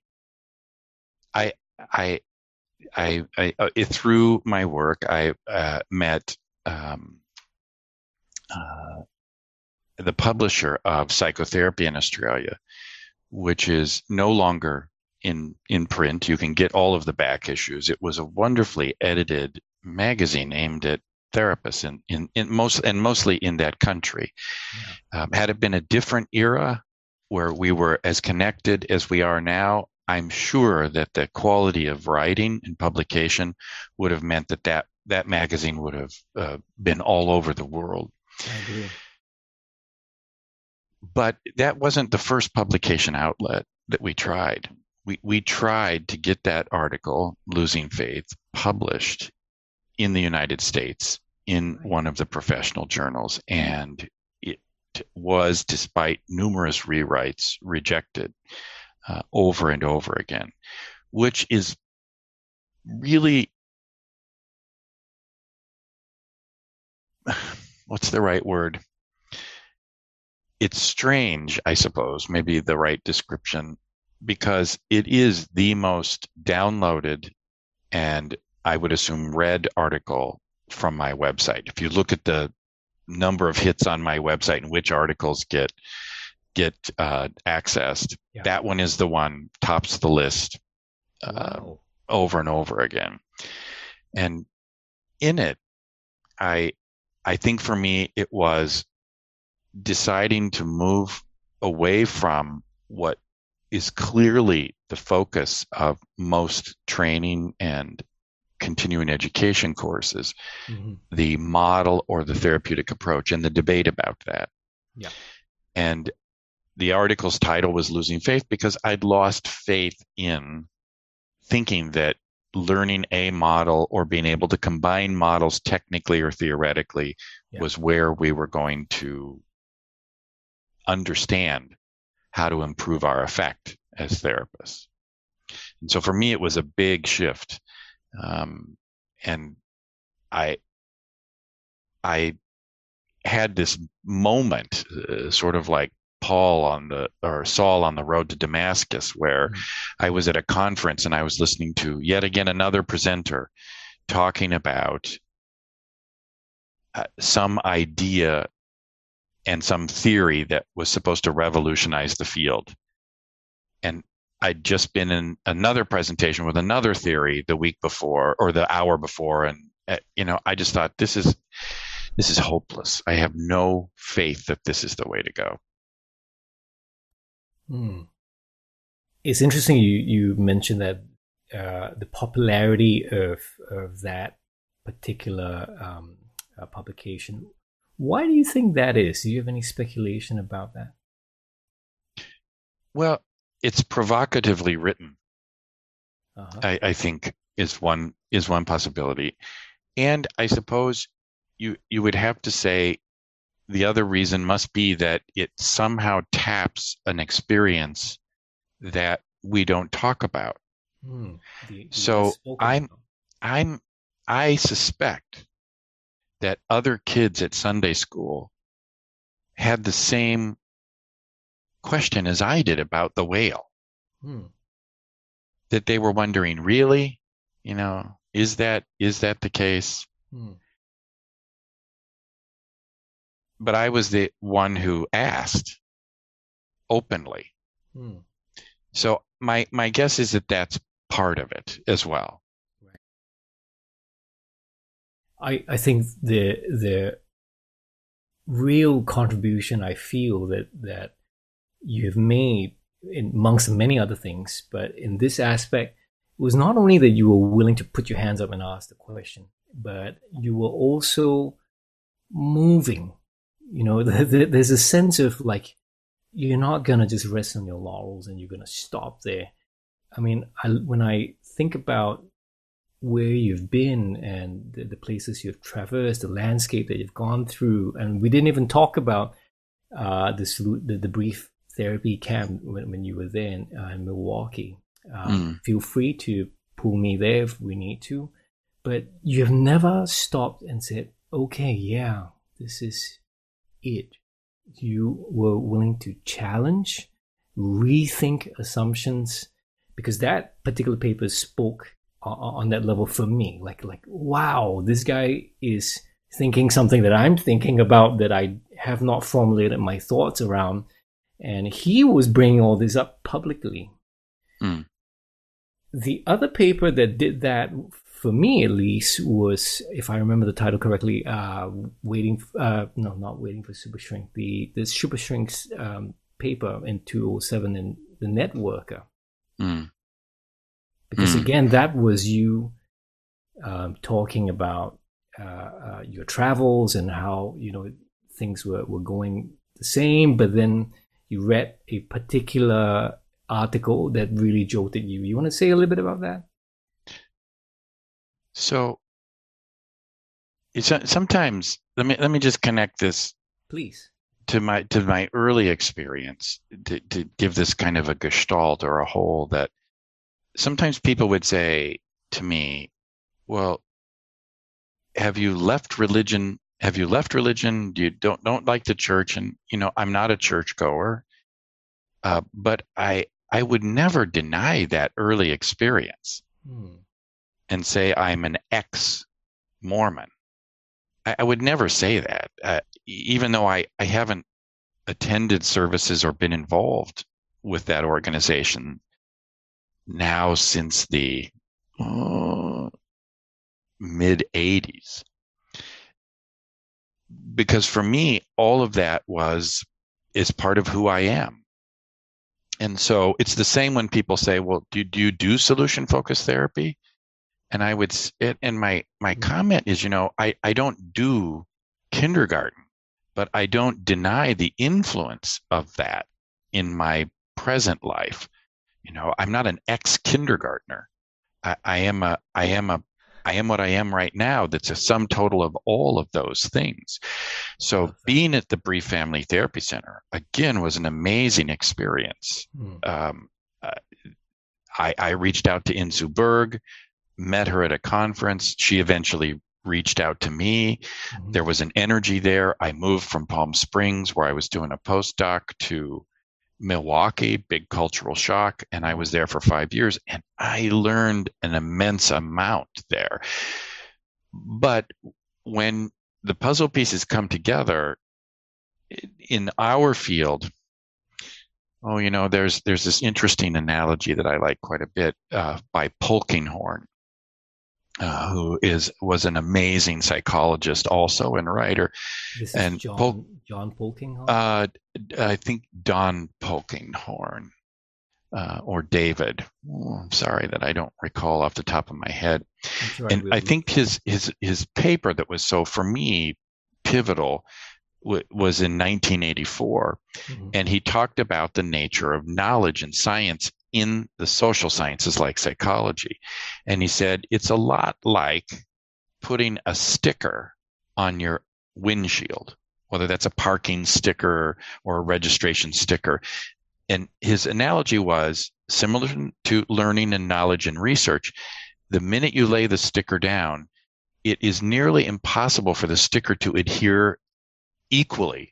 I I I I uh, through my work I uh, met um, uh, the publisher of Psychotherapy in Australia, which is no longer in in print. You can get all of the back issues. It was a wonderfully edited magazine aimed at therapists in, in, in most and mostly in that country. Yeah. Um, had it been a different era where we were as connected as we are now, I'm sure that the quality of writing and publication would have meant that that, that magazine would have uh, been all over the world. I agree. But that wasn't the first publication outlet that we tried. We we tried to get that article, Losing Faith, published in the United States in one of the professional journals, and it was, despite numerous rewrites, rejected uh, over and over again, which is really, what's the right word? It's strange, I suppose, maybe the right description, because it is the most downloaded and I would assume read article from my website. If you look at the number of hits on my website and which articles get get uh, accessed, yeah. that one is the one tops the list uh, wow. over and over again. And in it, I I think for me it was deciding to move away from what is clearly the focus of most training and continuing education courses, mm-hmm. the model or the therapeutic approach, and the debate about that. Yeah. And the article's title was Losing Faith because I'd lost faith in thinking that learning a model or being able to combine models technically or theoretically yeah. was where we were going to understand how to improve our effect as therapists. And so for me, it was a big shift. Um, and I, I had this moment, uh, sort of like Paul on the, or Saul on the road to Damascus, where mm-hmm. I was at a conference and I was listening to yet again another presenter talking about uh, some idea and some theory that was supposed to revolutionize the field. And I'd just been in another presentation with another theory the week before or the hour before. And, uh, you know, I just thought this is, this is hopeless. I have no faith that this is the way to go. Hmm. It's interesting you, you mentioned that uh, the popularity of, of that particular um, uh, publication. Why do you think that is? Do you have any speculation about that? Well, it's provocatively written. Uh-huh. I, I think is one is one possibility, and I suppose you you would have to say the other reason must be that it somehow taps an experience that we don't talk about. Hmm. The, the so I'm about. I'm I suspect that other kids at Sunday school had the same question as I did about the whale. Hmm. That they were wondering, really, you know, is that is that the case? Hmm. But I was the one who asked openly. Hmm. So my my guess is that that's part of it as well. I, I think the the real contribution I feel that that you've made, in, amongst many other things, but in this aspect, was not only that you were willing to put your hands up and ask the question, but you were also moving. You know, the, the, there's a sense of like, you're not going to just rest on your laurels and you're going to stop there. I mean, I, when I think about where you've been and the, the places you've traversed, the landscape that you've gone through, and we didn't even talk about uh, this, the, the brief therapy camp when, when you were there in, uh, in Milwaukee. Um, mm. Feel free to pull me there if we need to, but you've never stopped and said, okay, yeah, this is it. You were willing to challenge, rethink assumptions, because that particular paper spoke on that level for me. Like, like, wow, this guy is thinking something that I'm thinking about that I have not formulated my thoughts around. And he was bringing all this up publicly. Mm. The other paper that did that, for me at least, was, if I remember the title correctly, uh, waiting. Uh, no, not waiting for Supershrink. The the Supershrink's um, paper in two oh seven in the Networker. Mm. Because mm. again, that was you um, talking about uh, uh, your travels and how, you know, things were, were going the same, but then you read a particular article that really jolted you. You want to say a little bit about that? So, it's, sometimes let me let me just connect this, please, to my to my early experience to, to give this kind of a gestalt or a whole. That sometimes people would say to me, "Well, have you left religion? Have you left religion? Do you don't don't like the church?" And you know, I'm not a churchgoer, uh, but I I would never deny that early experience. Hmm. And say I'm an ex-Mormon. I, I would never say that, uh, even though I, I haven't attended services or been involved with that organization now since the uh, mid eighties. Because for me, all of that was, is part of who I am. And so it's the same when people say, well, do, do you do solution-focused therapy? And I would, and my, my comment is, you know, I, I don't do kindergarten, but I don't deny the influence of that in my present life. You know, I'm not an ex-kindergartner. I, I am a, I am a, I am what I am right now. That's a sum total of all of those things. So being at the Brief Family Therapy Center, again, was an amazing experience. Mm. Um, uh, I, I reached out to Insoo Berg, met her at a conference. She eventually reached out to me. Mm-hmm. There was an energy there. I moved from Palm Springs, where I was doing a postdoc, to Milwaukee, big cultural shock. And I was there for five years and I learned an immense amount there. But when the puzzle pieces come together in our field, oh, you know, there's, there's this interesting analogy that I like quite a bit, uh, by Polkinghorne. Uh, who is was an amazing psychologist also and writer. This and is John, Pol- John Polkinghorne? Uh, I think Don Polkinghorne uh, or David. Oh, I'm sorry that I don't recall off the top of my head. Sure and I, I think his, his, his paper that was so, for me, pivotal w- was in nineteen eighty-four. Mm-hmm. And he talked about the nature of knowledge and science in the social sciences like psychology. And he said, it's a lot like putting a sticker on your windshield, whether that's a parking sticker or a registration sticker. And his analogy was similar to learning and knowledge and research. The minute you lay the sticker down, it is nearly impossible for the sticker to adhere equally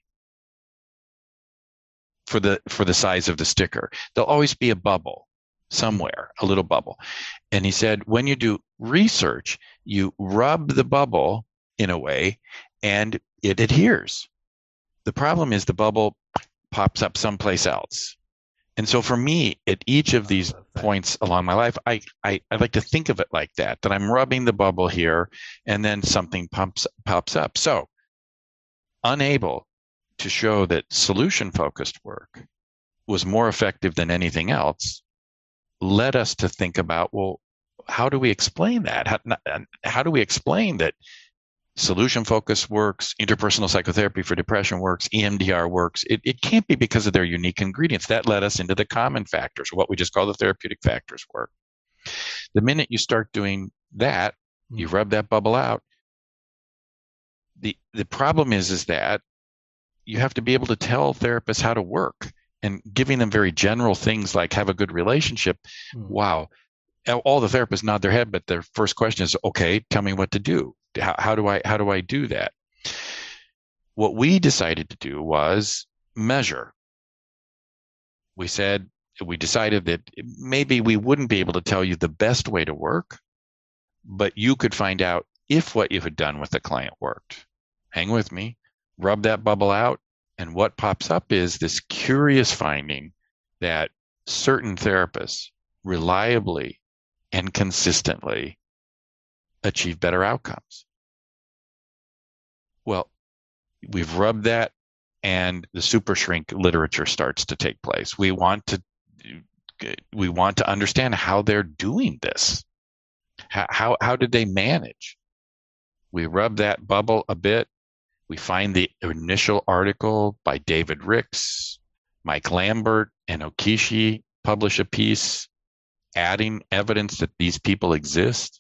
for the for the size of the sticker. There'll always be a bubble somewhere, a little bubble. And he said, when you do research, you rub the bubble in a way and it adheres. The problem is the bubble pops up someplace else. And so for me, at each of these points along my life, I, I, I like to think of it like that, that I'm rubbing the bubble here and then something pumps, pops up. So unable to show that solution-focused work was more effective than anything else led us to think about, well, how do we explain that? How, how do we explain that solution-focused works, interpersonal psychotherapy for depression works, E M D R works? It, it can't be because of their unique ingredients. That led us into the common factors, what we just call the therapeutic factors work. The minute you start doing that, you rub that bubble out. The, the problem is, is that you have to be able to tell therapists how to work, and giving them very general things like have a good relationship. Hmm. Wow. All the therapists nod their head, but their first question is, okay, tell me what to do. How, how do I, how do I do that? What we decided to do was measure. We said, we decided that maybe we wouldn't be able to tell you the best way to work, but you could find out if what you had done with the client worked. Hang with me. rub that bubble out, and what pops up is this curious finding that certain therapists reliably and consistently achieve better outcomes. Well, we've rubbed that, and the super shrink literature starts to take place. We want to we want to understand how they're doing this. How how, how did they manage? We rub that bubble a bit. We find the initial article by David Ricks, Mike Lambert, and Okishi publish a piece adding evidence that these people exist.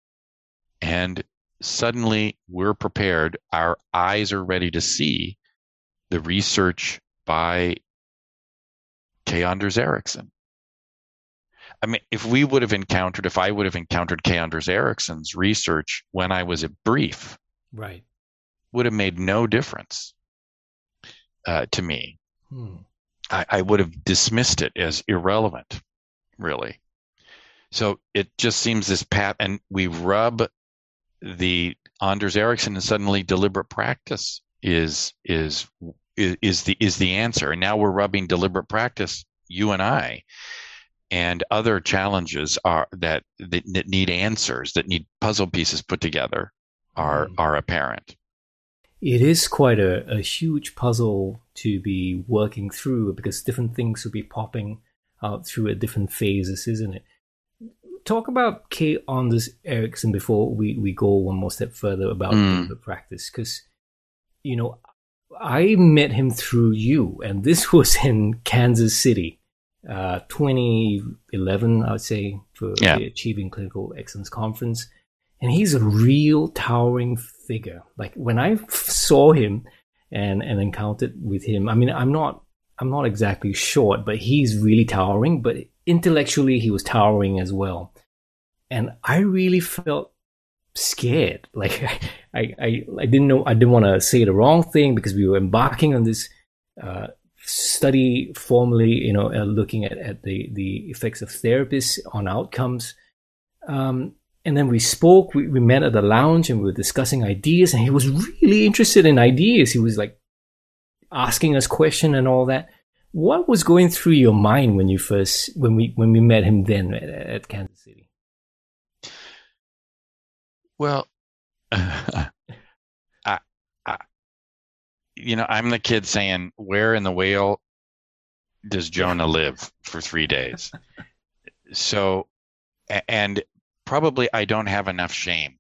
And suddenly we're prepared. Our eyes are ready to see the research by Kay Anders Ericsson. I mean, if we would have encountered, if I would have encountered Kay Anders Ericsson's research when I was a brief, right, would have made no difference uh, to me. Hmm. I, I would have dismissed it as irrelevant, really. So it just seems this pat, and we rub the Anders Ericsson, and suddenly deliberate practice is is is the is the answer. And now we're rubbing deliberate practice, you and I, and other challenges are that that, that need answers, that need puzzle pieces put together, are mm. are apparent. It is quite a, a huge puzzle to be working through, because different things will be popping out through at different phases, isn't it? Talk about Kay Anders Ericsson before we, we go one more step further about mm. the practice, because, you know, I met him through you, and this was in Kansas City, uh, twenty eleven, I would say, for yeah. the Achieving Clinical Excellence Conference. And he's a real towering figure. Like when I f- saw him and, and encountered with him, I mean, I'm not I'm not exactly short, but he's really towering. But intellectually, he was towering as well. And I really felt scared. Like I, I, I didn't know, I didn't want to say the wrong thing, because we were embarking on this uh, study formally, you know, uh, looking at, at the, the effects of therapists on outcomes. Um, and then we spoke, we, we met at the lounge, and we were discussing ideas, and he was really interested in ideas. He was like asking us questions and all that. What was going through your mind when you first, when we, when we met him then at, at Kansas City? Well, uh, I, I, you know, I'm the kid saying, where in the whale does Jonah live for three days? So, and probably I don't have enough shame.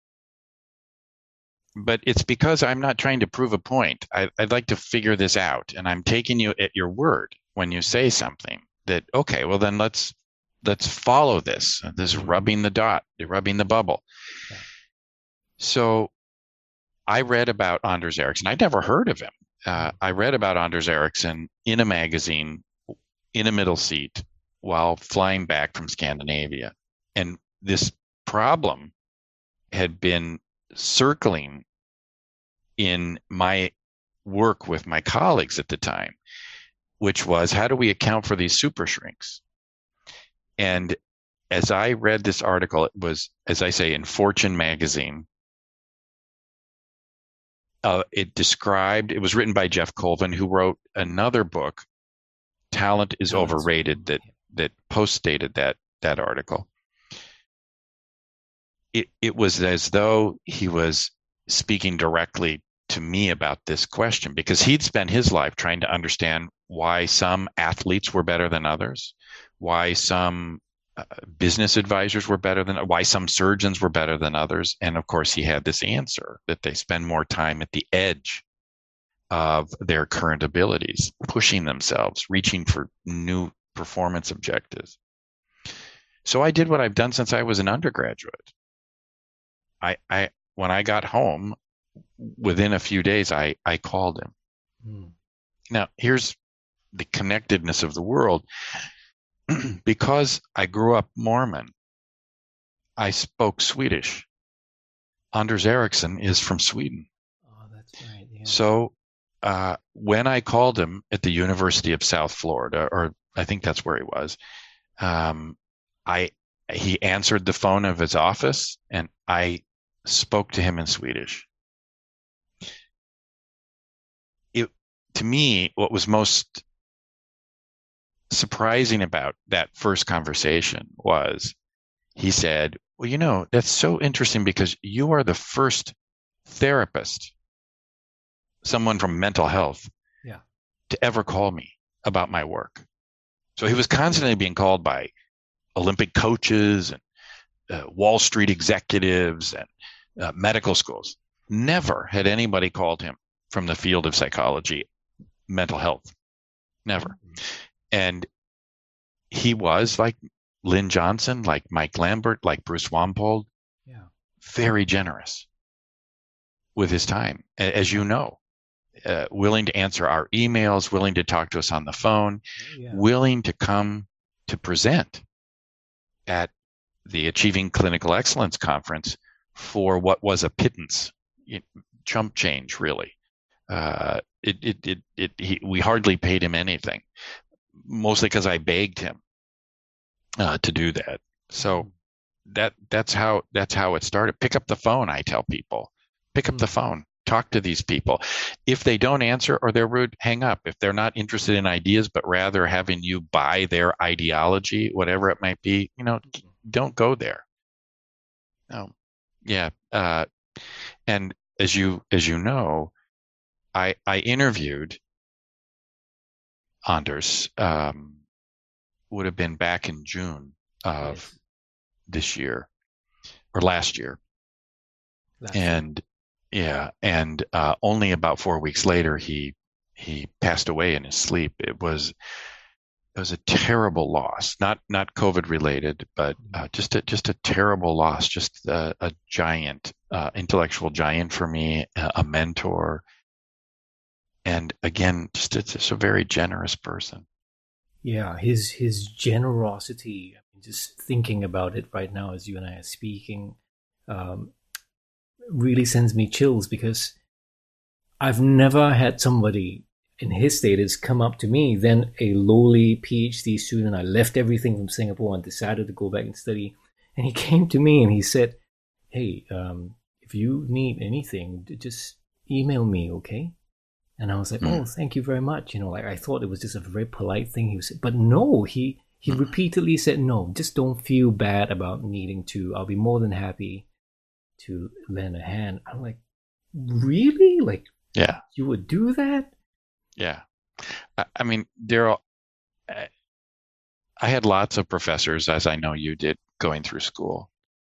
But it's because I'm not trying to prove a point. I, I'd like to figure this out. And I'm taking you at your word when you say something that, okay, well, then let's let's follow this. This rubbing the dot, rubbing the bubble. Yeah. So I read about Anders Ericsson. I'd never heard of him. Uh, I read about Anders Ericsson in a magazine in a middle seat while flying back from Scandinavia. And this problem had been circling in my work with my colleagues at the time, which was, how do we account for these super shrinks? And as I read this article, it was, as I say, in Fortune magazine. Uh, it described, it was written by Jeff Colvin, who wrote another book, Talent is Overrated, that that post-dated that that article. It it was as though he was speaking directly to me about this question, because he'd spent his life trying to understand why some athletes were better than others, why some uh, business advisors were better than, why some surgeons were better than others. And of course, he had this answer that they spend more time at the edge of their current abilities, pushing themselves, reaching for new performance objectives. So I did what I've done since I was an undergraduate. I, I when I got home, within a few days, I, I called him. Hmm. Now, here's the connectedness of the world. Because I grew up Mormon, I spoke Swedish. Anders Ericsson is from Sweden. Oh, that's right. Yeah. So uh, when I called him at the University of South Florida, or I think that's where he was, um, I he answered the phone of his office, and I spoke to him in Swedish. to me, what was most surprising about that first conversation was he said, well, you know, that's so interesting because you are the first therapist, someone from mental health, Yeah. to ever call me about my work. So he was constantly being called by Olympic coaches and uh, Wall Street executives and uh, medical schools. Never had anybody called him from the field of psychology, mental health. Never. And he was like Lynn Johnson, like Mike Lambert, like Bruce Wampold, yeah. very generous with his time, as you know, uh, willing to answer our emails, willing to talk to us on the phone, yeah. willing to come to present at the Achieving Clinical Excellence Conference for what was a pittance, chump change, really. Uh, it, it, it, it, he, we hardly paid him anything, mostly because I begged him uh, to do that. So that that's how that's how it started. Pick up the phone, I tell people. Pick up the phone. Talk to these people. If they don't answer or they're rude, hang up. If they're not interested in ideas, but rather having you buy their ideology, whatever it might be, you know, don't go there. Um, yeah. Uh, and as you as you know, I I interviewed Anders. Um, would have been back in June of yes. this year or last year, last and year. yeah, and uh, only about four weeks later he he passed away in his sleep. It was it was a terrible loss, not not COVID related, but uh, just a just a terrible loss. Just a, a giant, uh, intellectual giant for me, a, a mentor, and again, just a, just a very generous person. Yeah, his his generosity. I mean, just thinking about it right now as you and I are speaking, um, really sends me chills because I've never had somebody in his status come up to me, then a lowly PhD student. I left everything from Singapore and decided to go back and study. And he came to me and he said, hey, um, if you need anything, just email me, okay? And I was like, oh, thank you very much. You know, like I thought it was just a very polite thing he was saying. But no, he, he repeatedly said, no, just don't feel bad about needing to. I'll be more than happy to lend a hand. I'm like, really? Like, yeah, you would do that? Yeah. I, I mean, Daryl, I, I had lots of professors, as I know you did, going through school.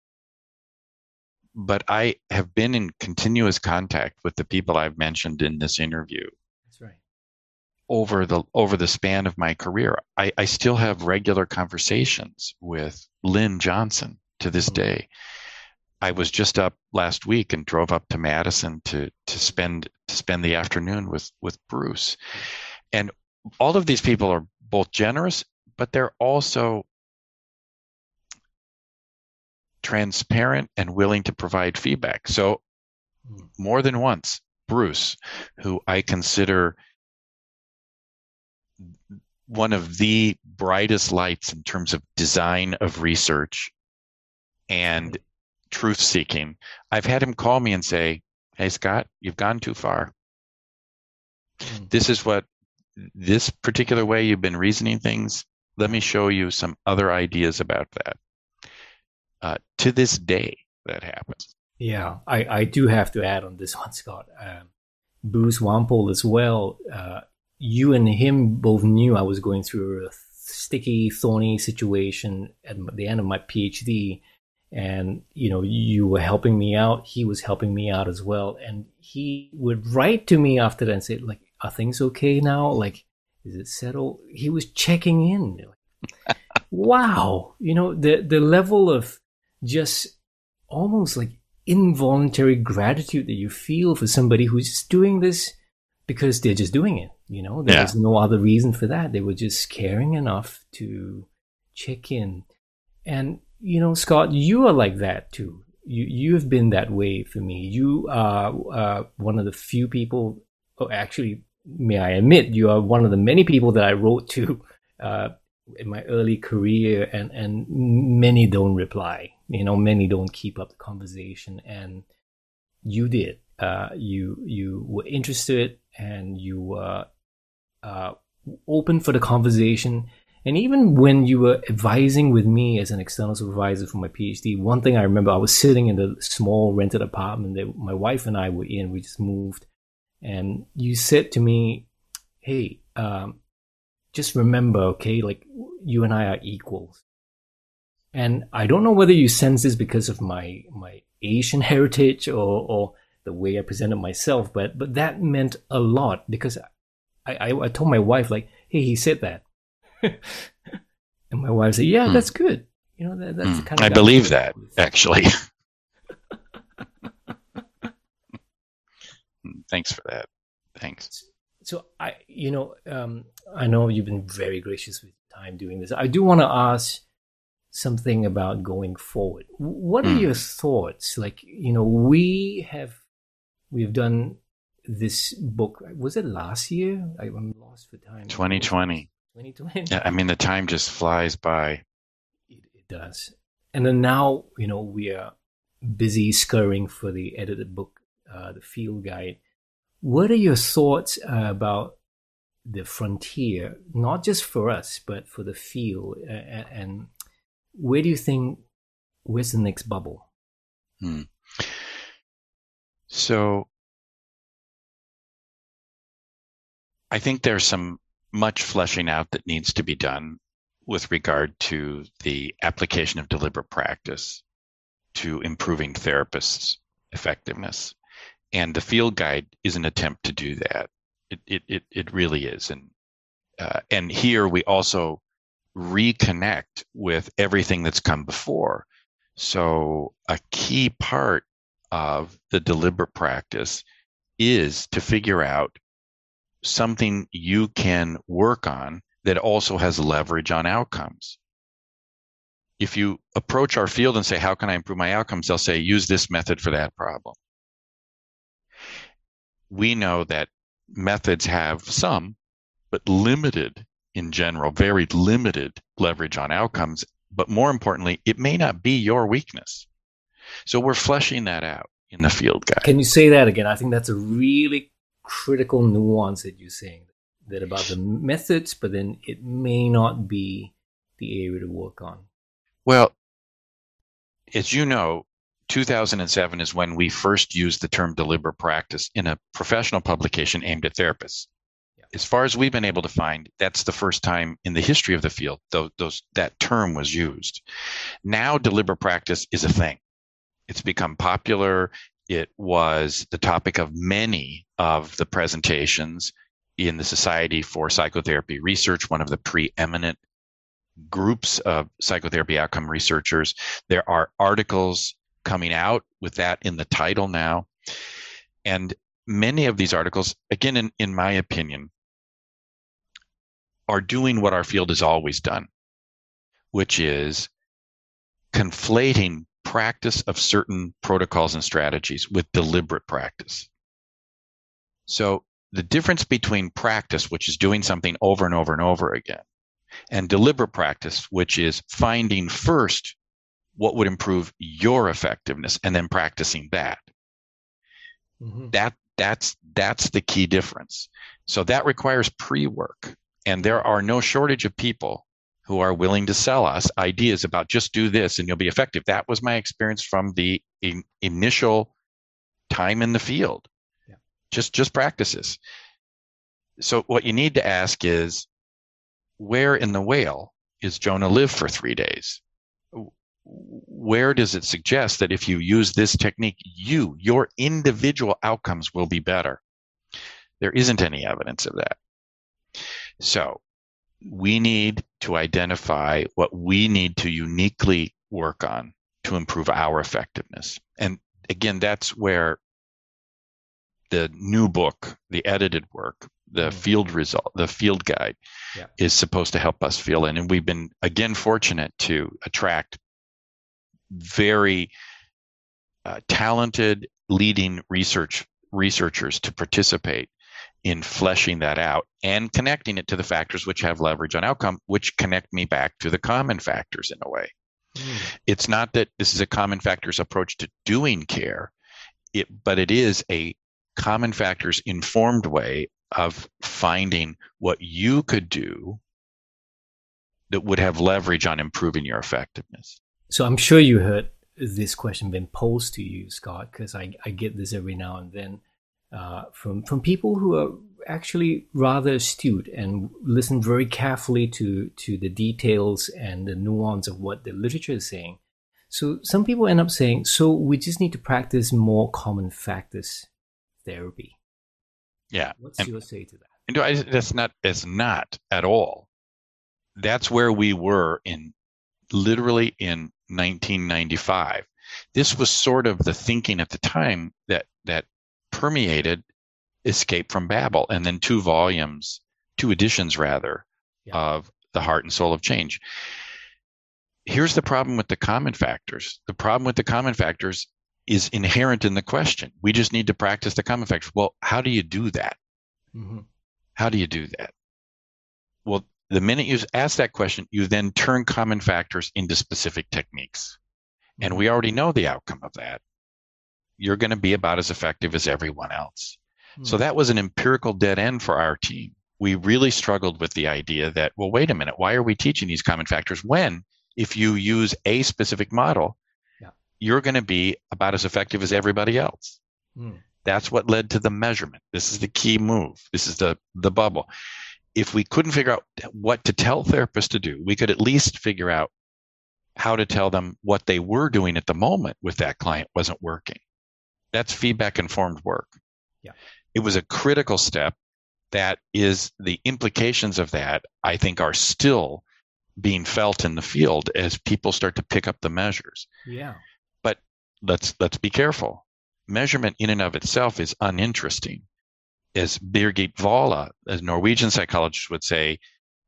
But I have been in continuous contact with the people I've mentioned in this interview. That's right. Over the over the span of my career, I, I still have regular conversations with Lynn Johnson to this mm-hmm. day. I was just up last week and drove up to Madison to to spend to spend the afternoon with with Bruce, and all of these people are both generous, but they're also transparent and willing to provide feedback. So more than once, Bruce, who I consider one of the brightest lights in terms of design of research and truth seeking, I've had him call me and say, hey, Scott, you've gone too far. Mm. This is what, this particular way you've been reasoning things, let me show you some other ideas about that. Uh, to this day, that happens. Yeah, I, I do have to add on this one, Scott. Um, Bruce Wampold as well. Uh, you and him both knew I was going through a sticky, thorny situation at the end of my PhD. And, you know, you were helping me out. He was helping me out as well. And he would write to me after that and say, like, are things okay now? Like, is it settled? He was checking in. Wow. You know, the, the level of just almost like involuntary gratitude that you feel for somebody who's just doing this because they're just doing it. You know, there's yeah. no other reason for that. They were just caring enough to check in. And, you know, Scott, you are like that too. You, you've been that way for me. You are uh, one of the few people, oh, actually, may I admit, you are one of the many people that I wrote to uh, in my early career, and, and many don't reply. You know, many don't keep up the conversation, and you did. Uh, you you were interested, and you were uh, open for the conversation. And even when you were advising with me as an external supervisor for my PhD, one thing I remember, I was sitting in the small rented apartment that my wife and I were in. We just moved. And you said to me, hey, um, just remember, okay, like you and I are equals. And I don't know whether you sense this because of my, my Asian heritage or, or the way I presented myself, but, but that meant a lot because I, I, I told my wife, like, hey, he said that. And my wife said, yeah, mm. that's good. You know, that, that's mm. the kind of I believe that, actually. Thanks for that. Thanks. So, I, you know, um, I know you've been very gracious with time doing this. I do want to ask something about going forward. What are mm. your thoughts? Like, you know, we have, we've done this book. Was it last year? I, I'm lost for time. twenty twenty. twenty twenty. Yeah, I mean, the time just flies by. It, it does. And then now, you know, we are busy scurrying for the edited book, uh, the field guide. What are your thoughts uh, about the frontier, not just for us, but for the field? Uh, and where do you think, where's the next bubble? Hmm. So I think there's some much fleshing out that needs to be done with regard to the application of deliberate practice to improving therapists' effectiveness. And the field guide is an attempt to do that. It it it, it really is. And uh, and here we also reconnect with everything that's come before. So a key part of the deliberate practice is to figure out something you can work on that also has leverage on outcomes. If you approach our field and say, how can I improve my outcomes? They'll say, use this method for that problem. We know that methods have some, but limited in general, very limited leverage on outcomes. But more importantly, it may not be your weakness. So we're fleshing that out in the field guide. Can you say that again? I think that's a really critical nuance that you're saying, that about the methods, but then it may not be the area to work on. Well, as you know, two thousand seven is when we first used the term deliberate practice in a professional publication aimed at therapists. Yeah. As far as we've been able to find, that's the first time in the history of the field those, those that term was used. Now deliberate practice is a thing. It's become popular. It was the topic of many of the presentations in the Society for Psychotherapy Research, one of the preeminent groups of psychotherapy outcome researchers. There are articles coming out with that in the title now. And many of these articles, again, in, in my opinion, are doing what our field has always done, which is conflating practice of certain protocols and strategies with deliberate practice. So the difference between practice, which is doing something over and over and over again, and deliberate practice, which is finding first what would improve your effectiveness and then practicing that. Mm-hmm. That that's that's the key difference. So that requires pre-work, and there are no shortage of people who are willing to sell us ideas about just do this and you'll be effective. That was my experience from the in, initial time in the field. Yeah. Just just practices. So what you need to ask is, where in the whale is Jonah live for three days? Where does it suggest that if you use this technique, you, your individual outcomes will be better? There isn't any evidence of that. So we need to identify what we need to uniquely work on to improve our effectiveness. And again, that's where the new book, the edited work, the mm-hmm. field result, the field guide yeah. is supposed to help us fill in. And we've been, again, fortunate to attract very uh, talented leading research researchers to participate in fleshing that out and connecting it to the factors which have leverage on outcome, which connect me back to the common factors in a way. Mm. It's not that this is a common factors approach to doing care, it, but it is a common factors informed way of finding what you could do that would have leverage on improving your effectiveness. So I'm sure you heard this question been posed to you, Scott, because I, I get this every now and then uh, from from people who are actually rather astute and listen very carefully to to the details and the nuance of what the literature is saying. So some people end up saying, so we just need to practice more common factors therapy. Yeah. What's and, your say to that? And I, that's not, that's not at all. That's where we were in literally in nineteen ninety-five. This was sort of the thinking at the time that, that permeated Escape from Babel, and then two volumes, two editions rather, yeah. of The Heart and Soul of Change. Here's the problem with the common factors. The problem with the common factors is inherent in the question. We just need to practice the common factors. Well, how do you do that? Mm-hmm. How do you do that? Well, the minute you ask that question, you then turn common factors into specific techniques. Mm-hmm. And we already know the outcome of that. You're going to be about as effective as everyone else. Mm-hmm. So that was an empirical dead end for our team. We really struggled with the idea that, well, wait a minute, why are we teaching these common factors when, if you use a specific model, yeah. you're going to be about as effective as everybody else. Mm. That's what led to the measurement. This is the key move. This is the, the bubble. If we couldn't figure out what to tell therapists to do, we could at least figure out how to tell them what they were doing at the moment with that client wasn't working. That's feedback-informed work. Yeah. It was a critical step. That is, the implications of that, I think, are still being felt in the field as people start to pick up the measures. Yeah. But let's let's be careful. Measurement in and of itself is uninteresting. As Birgit Valla, a Norwegian psychologist, would say,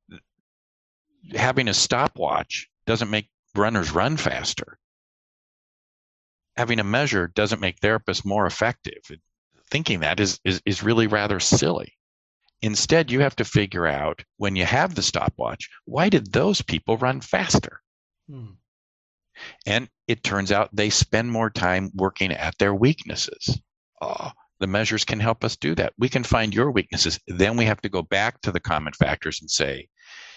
having a stopwatch doesn't make runners run faster. Having a measure doesn't make therapists more effective. Thinking that is is, is really rather silly. Instead, you have to figure out, when you have the stopwatch, why did those people run faster? Hmm. And it turns out they spend more time working at their weaknesses. Oh, the measures can help us do that. We can find your weaknesses. Then we have to go back to the common factors and say,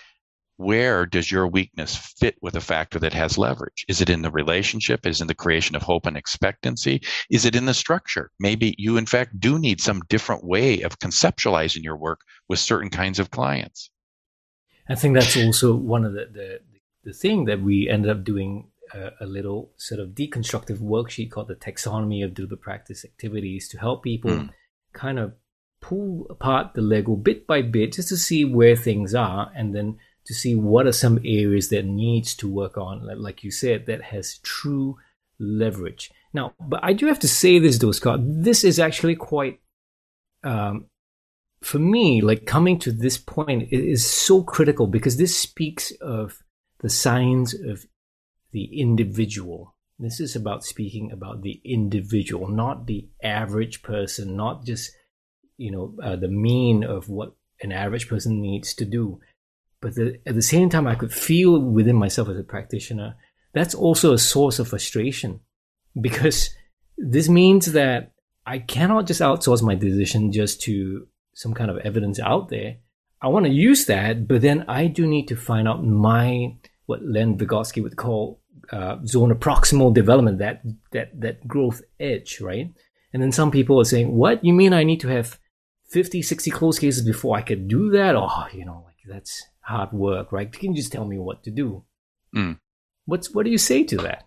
where does your weakness fit with a factor that has leverage? Is it in the relationship? Is it in the creation of hope and expectancy? Is it in the structure? Maybe you, in fact, do need some different way of conceptualizing your work with certain kinds of clients. I think that's also one of the, the, the thing that we ended up doing a, a little sort of deconstructive worksheet called the Taxonomy of Deliberate Practice Activities to help people mm. kind of pull apart the Lego bit by bit just to see where things are, and then to see what are some areas that needs to work on, like you said, that has true leverage. Now, but I do have to say this though, Scott, this is actually quite, um, for me, like coming to this point, it is so critical because this speaks of the science of the individual. This is about speaking about the individual, not the average person, not just, you know, uh, the mean of what an average person needs to do. But the, at the same time, I could feel within myself as a practitioner, that's also a source of frustration, because this means that I cannot just outsource my decision just to some kind of evidence out there. I want to use that, but then I do need to find out my, what Len Vygotsky would call uh, zone of proximal development, that, that, that growth edge, right? And then some people are saying, what? You mean I need to have fifty, sixty closed cases before I could do that? Oh, you know, like that's hard work, right? You can just tell me what to do. Mm. What's what do you say to that?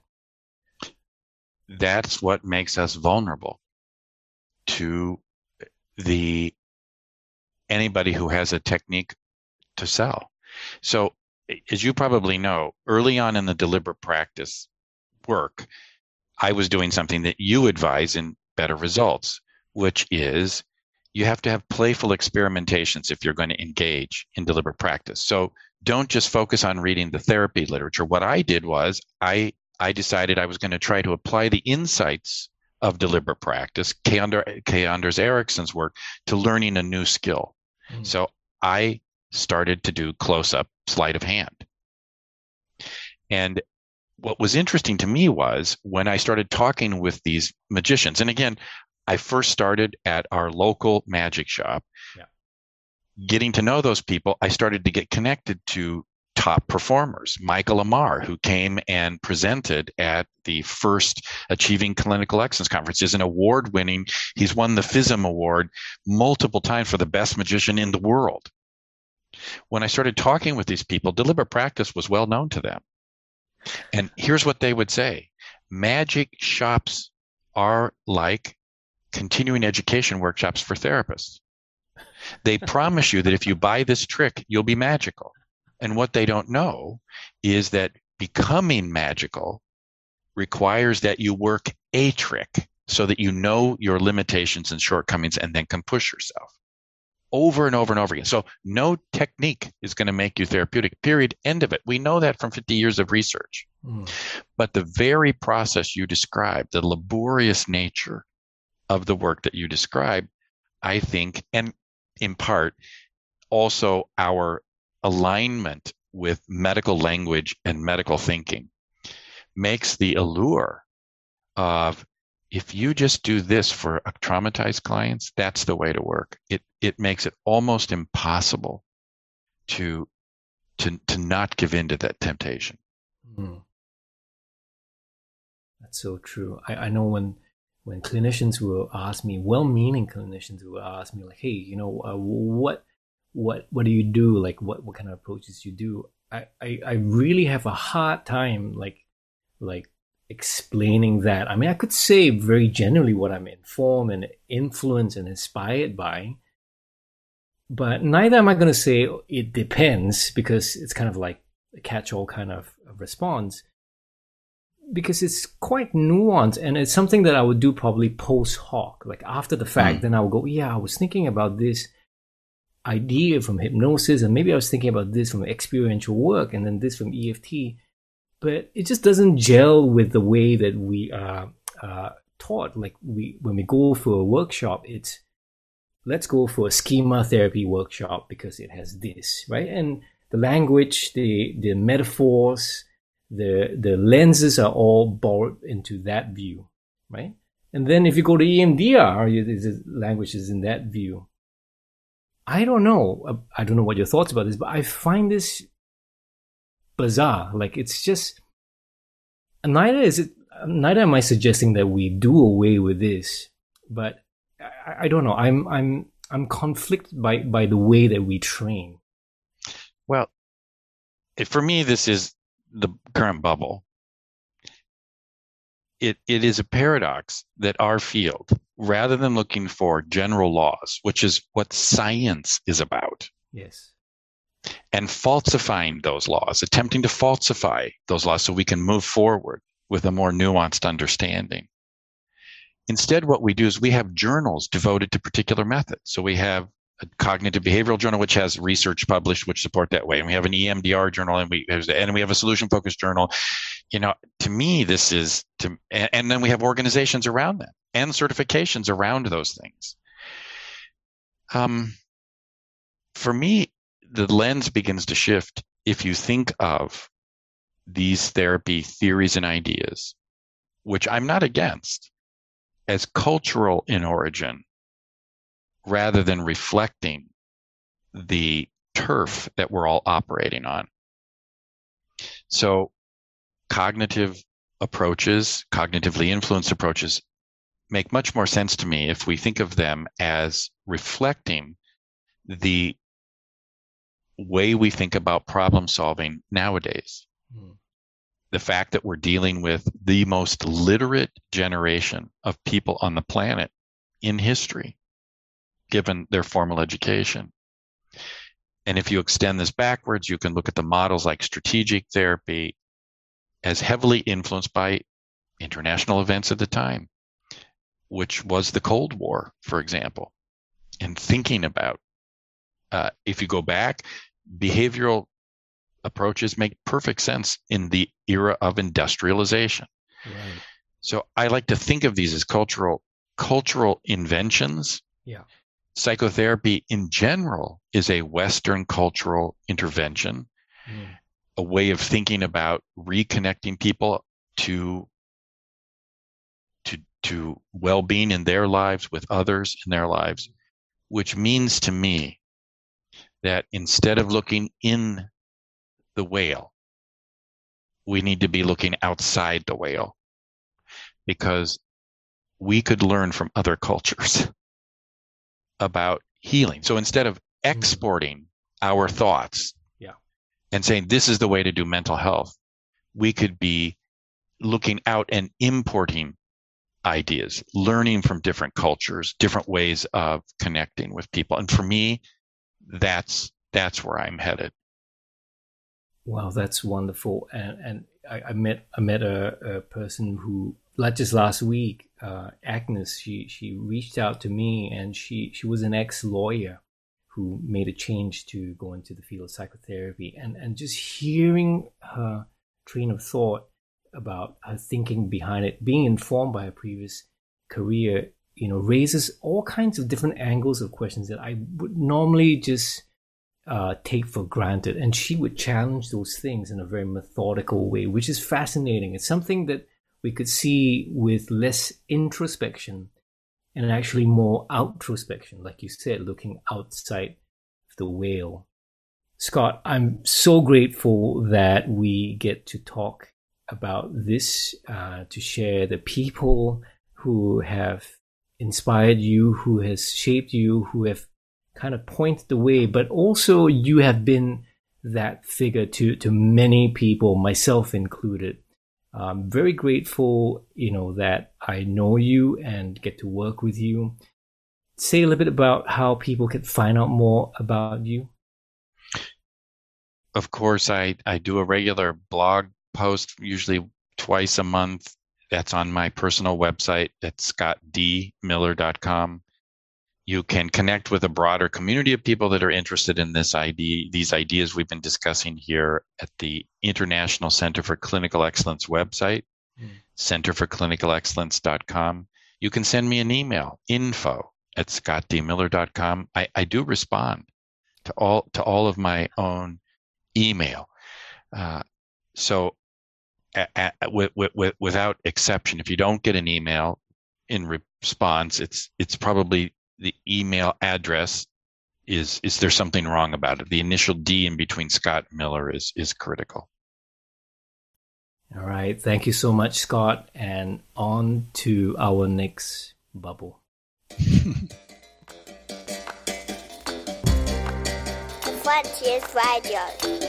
That's what makes us vulnerable to the anybody who has a technique to sell. So, as you probably know, early on in the deliberate practice work, I was doing something that you advise in Better Results, which is you have to have playful experimentations if you're going to engage in deliberate practice. So don't just focus on reading the therapy literature. What I did was I I decided I was going to try to apply the insights of deliberate practice, K. Anders Ericsson's work, to learning a new skill. Mm. So I started to do close-up sleight of hand. And what was interesting to me was when I started talking with these magicians, and again, I first started at our local magic shop. Yeah. Getting to know those people, I started to get connected to top performers. Michael Amar, who came and presented at the first Achieving Clinical Excellence Conference, is an award-winning. He's won the FISM Award multiple times for the best magician in the world. When I started talking with these people, deliberate practice was well known to them. And here's what they would say. Magic shops are like continuing education workshops for therapists. They promise you that if you buy this trick, you'll be magical. And what they don't know is that becoming magical requires that you work a trick so that you know your limitations and shortcomings and then can push yourself over and over and over again. So no technique is going to make you therapeutic, period, end of it. We know that from fifty years of research. Mm. But the very process you described, the laborious nature of the work that you describe, I think, and in part, also our alignment with medical language and medical thinking makes the allure of, if you just do this for traumatized clients, that's the way to work. It it makes it almost impossible to to to not give in to that temptation. Mm. That's so true. I, I know when when clinicians will ask me, well-meaning clinicians will ask me, like, hey, you know, uh, what what what do you do? Like, what what kind of approaches you do? I, I, I really have a hard time, like like explaining that. I mean, I could say very generally what I'm informed and influenced and inspired by, but neither am I going to say it depends, because it's kind of like a catch-all kind of response, because it's quite nuanced, and it's something that I would do probably post hoc, like after the fact. Mm. Then I would go, yeah, I was thinking about this idea from hypnosis, and maybe I was thinking about this from experiential work, and then this from E F T. But it just doesn't gel with the way that we are uh, taught. Like we, when we go for a workshop, it's let's go for a schema therapy workshop because it has this, right? And the language, the the metaphors, the the lenses are all borrowed into that view, right? And then if you go to E M D R, the language is in that view. I don't know. I don't know what your thoughts about this, but I find this bizarre. Like, it's just, neither is it, neither am I suggesting that we do away with this, but I, I don't know. I'm, I'm, I'm conflicted by, by the way that we train. Well, for me, this is the current bubble. It, it is a paradox that our field, rather than looking for general laws, which is what science is about. Yes. And falsifying those laws, attempting to falsify those laws so we can move forward with a more nuanced understanding. Instead, what we do is we have journals devoted to particular methods. So we have a cognitive behavioral journal, which has research published, which support that way. And we have an E M D R journal, and we, and we have a solution focused journal. You know, to me, this is, to, and, and then we have organizations around them and certifications around those things. Um, for me, the lens begins to shift if you think of these therapy theories and ideas, which I'm not against, as cultural in origin, rather than reflecting the turf that we're all operating on. So cognitive approaches, cognitively influenced approaches, make much more sense to me if we think of them as reflecting the way we think about problem solving nowadays. Mm. The fact that we're dealing with the most literate generation of people on the planet in history, given their formal education. And if you extend this backwards, you can look at the models like strategic therapy as heavily influenced by international events at the time, which was the Cold War, for example. And thinking about, uh, if you go back, behavioral approaches make perfect sense in the era of industrialization. Right. So I like to think of these as cultural cultural inventions. Yeah. Psychotherapy in general is a Western cultural intervention, mm. a way of thinking about reconnecting people to, to to well-being in their lives, with others in their lives, which means to me that instead of looking in the whale, we need to be looking outside the whale, because we could learn from other cultures about healing. So instead of exporting our thoughts yeah. and saying this is the way to do mental health, we could be looking out and importing ideas, learning from different cultures, different ways of connecting with people. And for me, that's that's where I'm headed. Wow, that's wonderful. And and I, I met I met a, a person who, like just last week, uh, Agnes, she she reached out to me, and she she was an ex-lawyer who made a change to go into the field of psychotherapy. And and just hearing her train of thought about her thinking behind it, being informed by her previous career, you know, raises all kinds of different angles of questions that I would normally just uh, take for granted. And she would challenge those things in a very methodical way, which is fascinating. It's something that we could see with less introspection and actually more outrospection, like you said, looking outside the whale. Scott, I'm so grateful that we get to talk about this, uh, to share the people who have inspired you, who has shaped you, who have kind of pointed the way, but also you have been that figure to, to many people, myself included. I'm very grateful, you know, that I know you and get to work with you. Say a little bit about how people can find out more about you. Of course, I, I do a regular blog post, usually twice a month. That's on my personal website at scott d miller dot com. You can connect with a broader community of people that are interested in this idea, these ideas we've been discussing here at the International Center for Clinical Excellence website, mm. center for clinical excellence dot com. You can send me an email, info at scott d miller dot com. I, I do respond to all to all of my own email. Uh, so a, a, with, with, without exception, if you don't get an email in response, it's it's probably the email address is is there something wrong about it. The initial D in between Scott and Miller is is critical. All right. Thank you so much, Scott. And on to our next bubble. Frontiers Radio.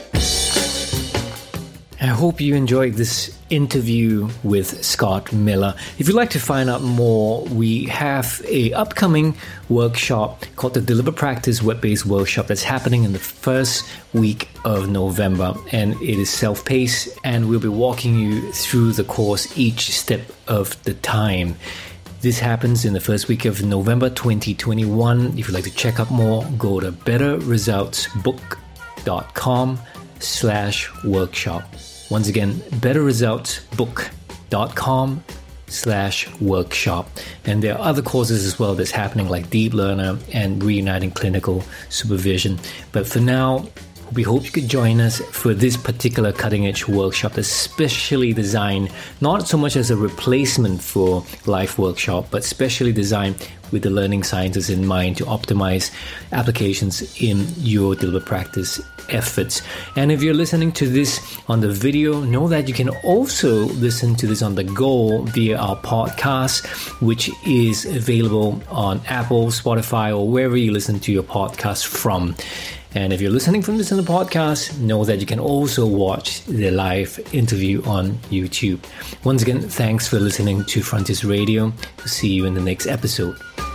I hope you enjoyed this interview with Scott Miller. If you'd like to find out more, we have a upcoming workshop called the Deliver Practice Web-Based Workshop that's happening in the first week of November, and it is self-paced, and we'll be walking you through the course each step of the time. This happens in the first week of November twenty twenty-one. If you'd like to check out more, go to better results book dot com slash workshop. Once again, better results book dot com slash workshop. And there are other courses as well that's happening, like Deep Learner and Reuniting Clinical Supervision. But for now, we hope you could join us for this particular cutting-edge workshop that's specially designed not so much as a replacement for Life Workshop, but specially designed with the learning sciences in mind to optimize applications in your deliberate practice efforts. And if you're listening to this on the video, know that you can also listen to this on the go via our podcast, which is available on Apple, Spotify, or wherever you listen to your podcast from. And if you're listening from this in the podcast, know that you can also watch the live interview on YouTube. Once again, thanks for listening to Frontiers Radio. See you in the next episode.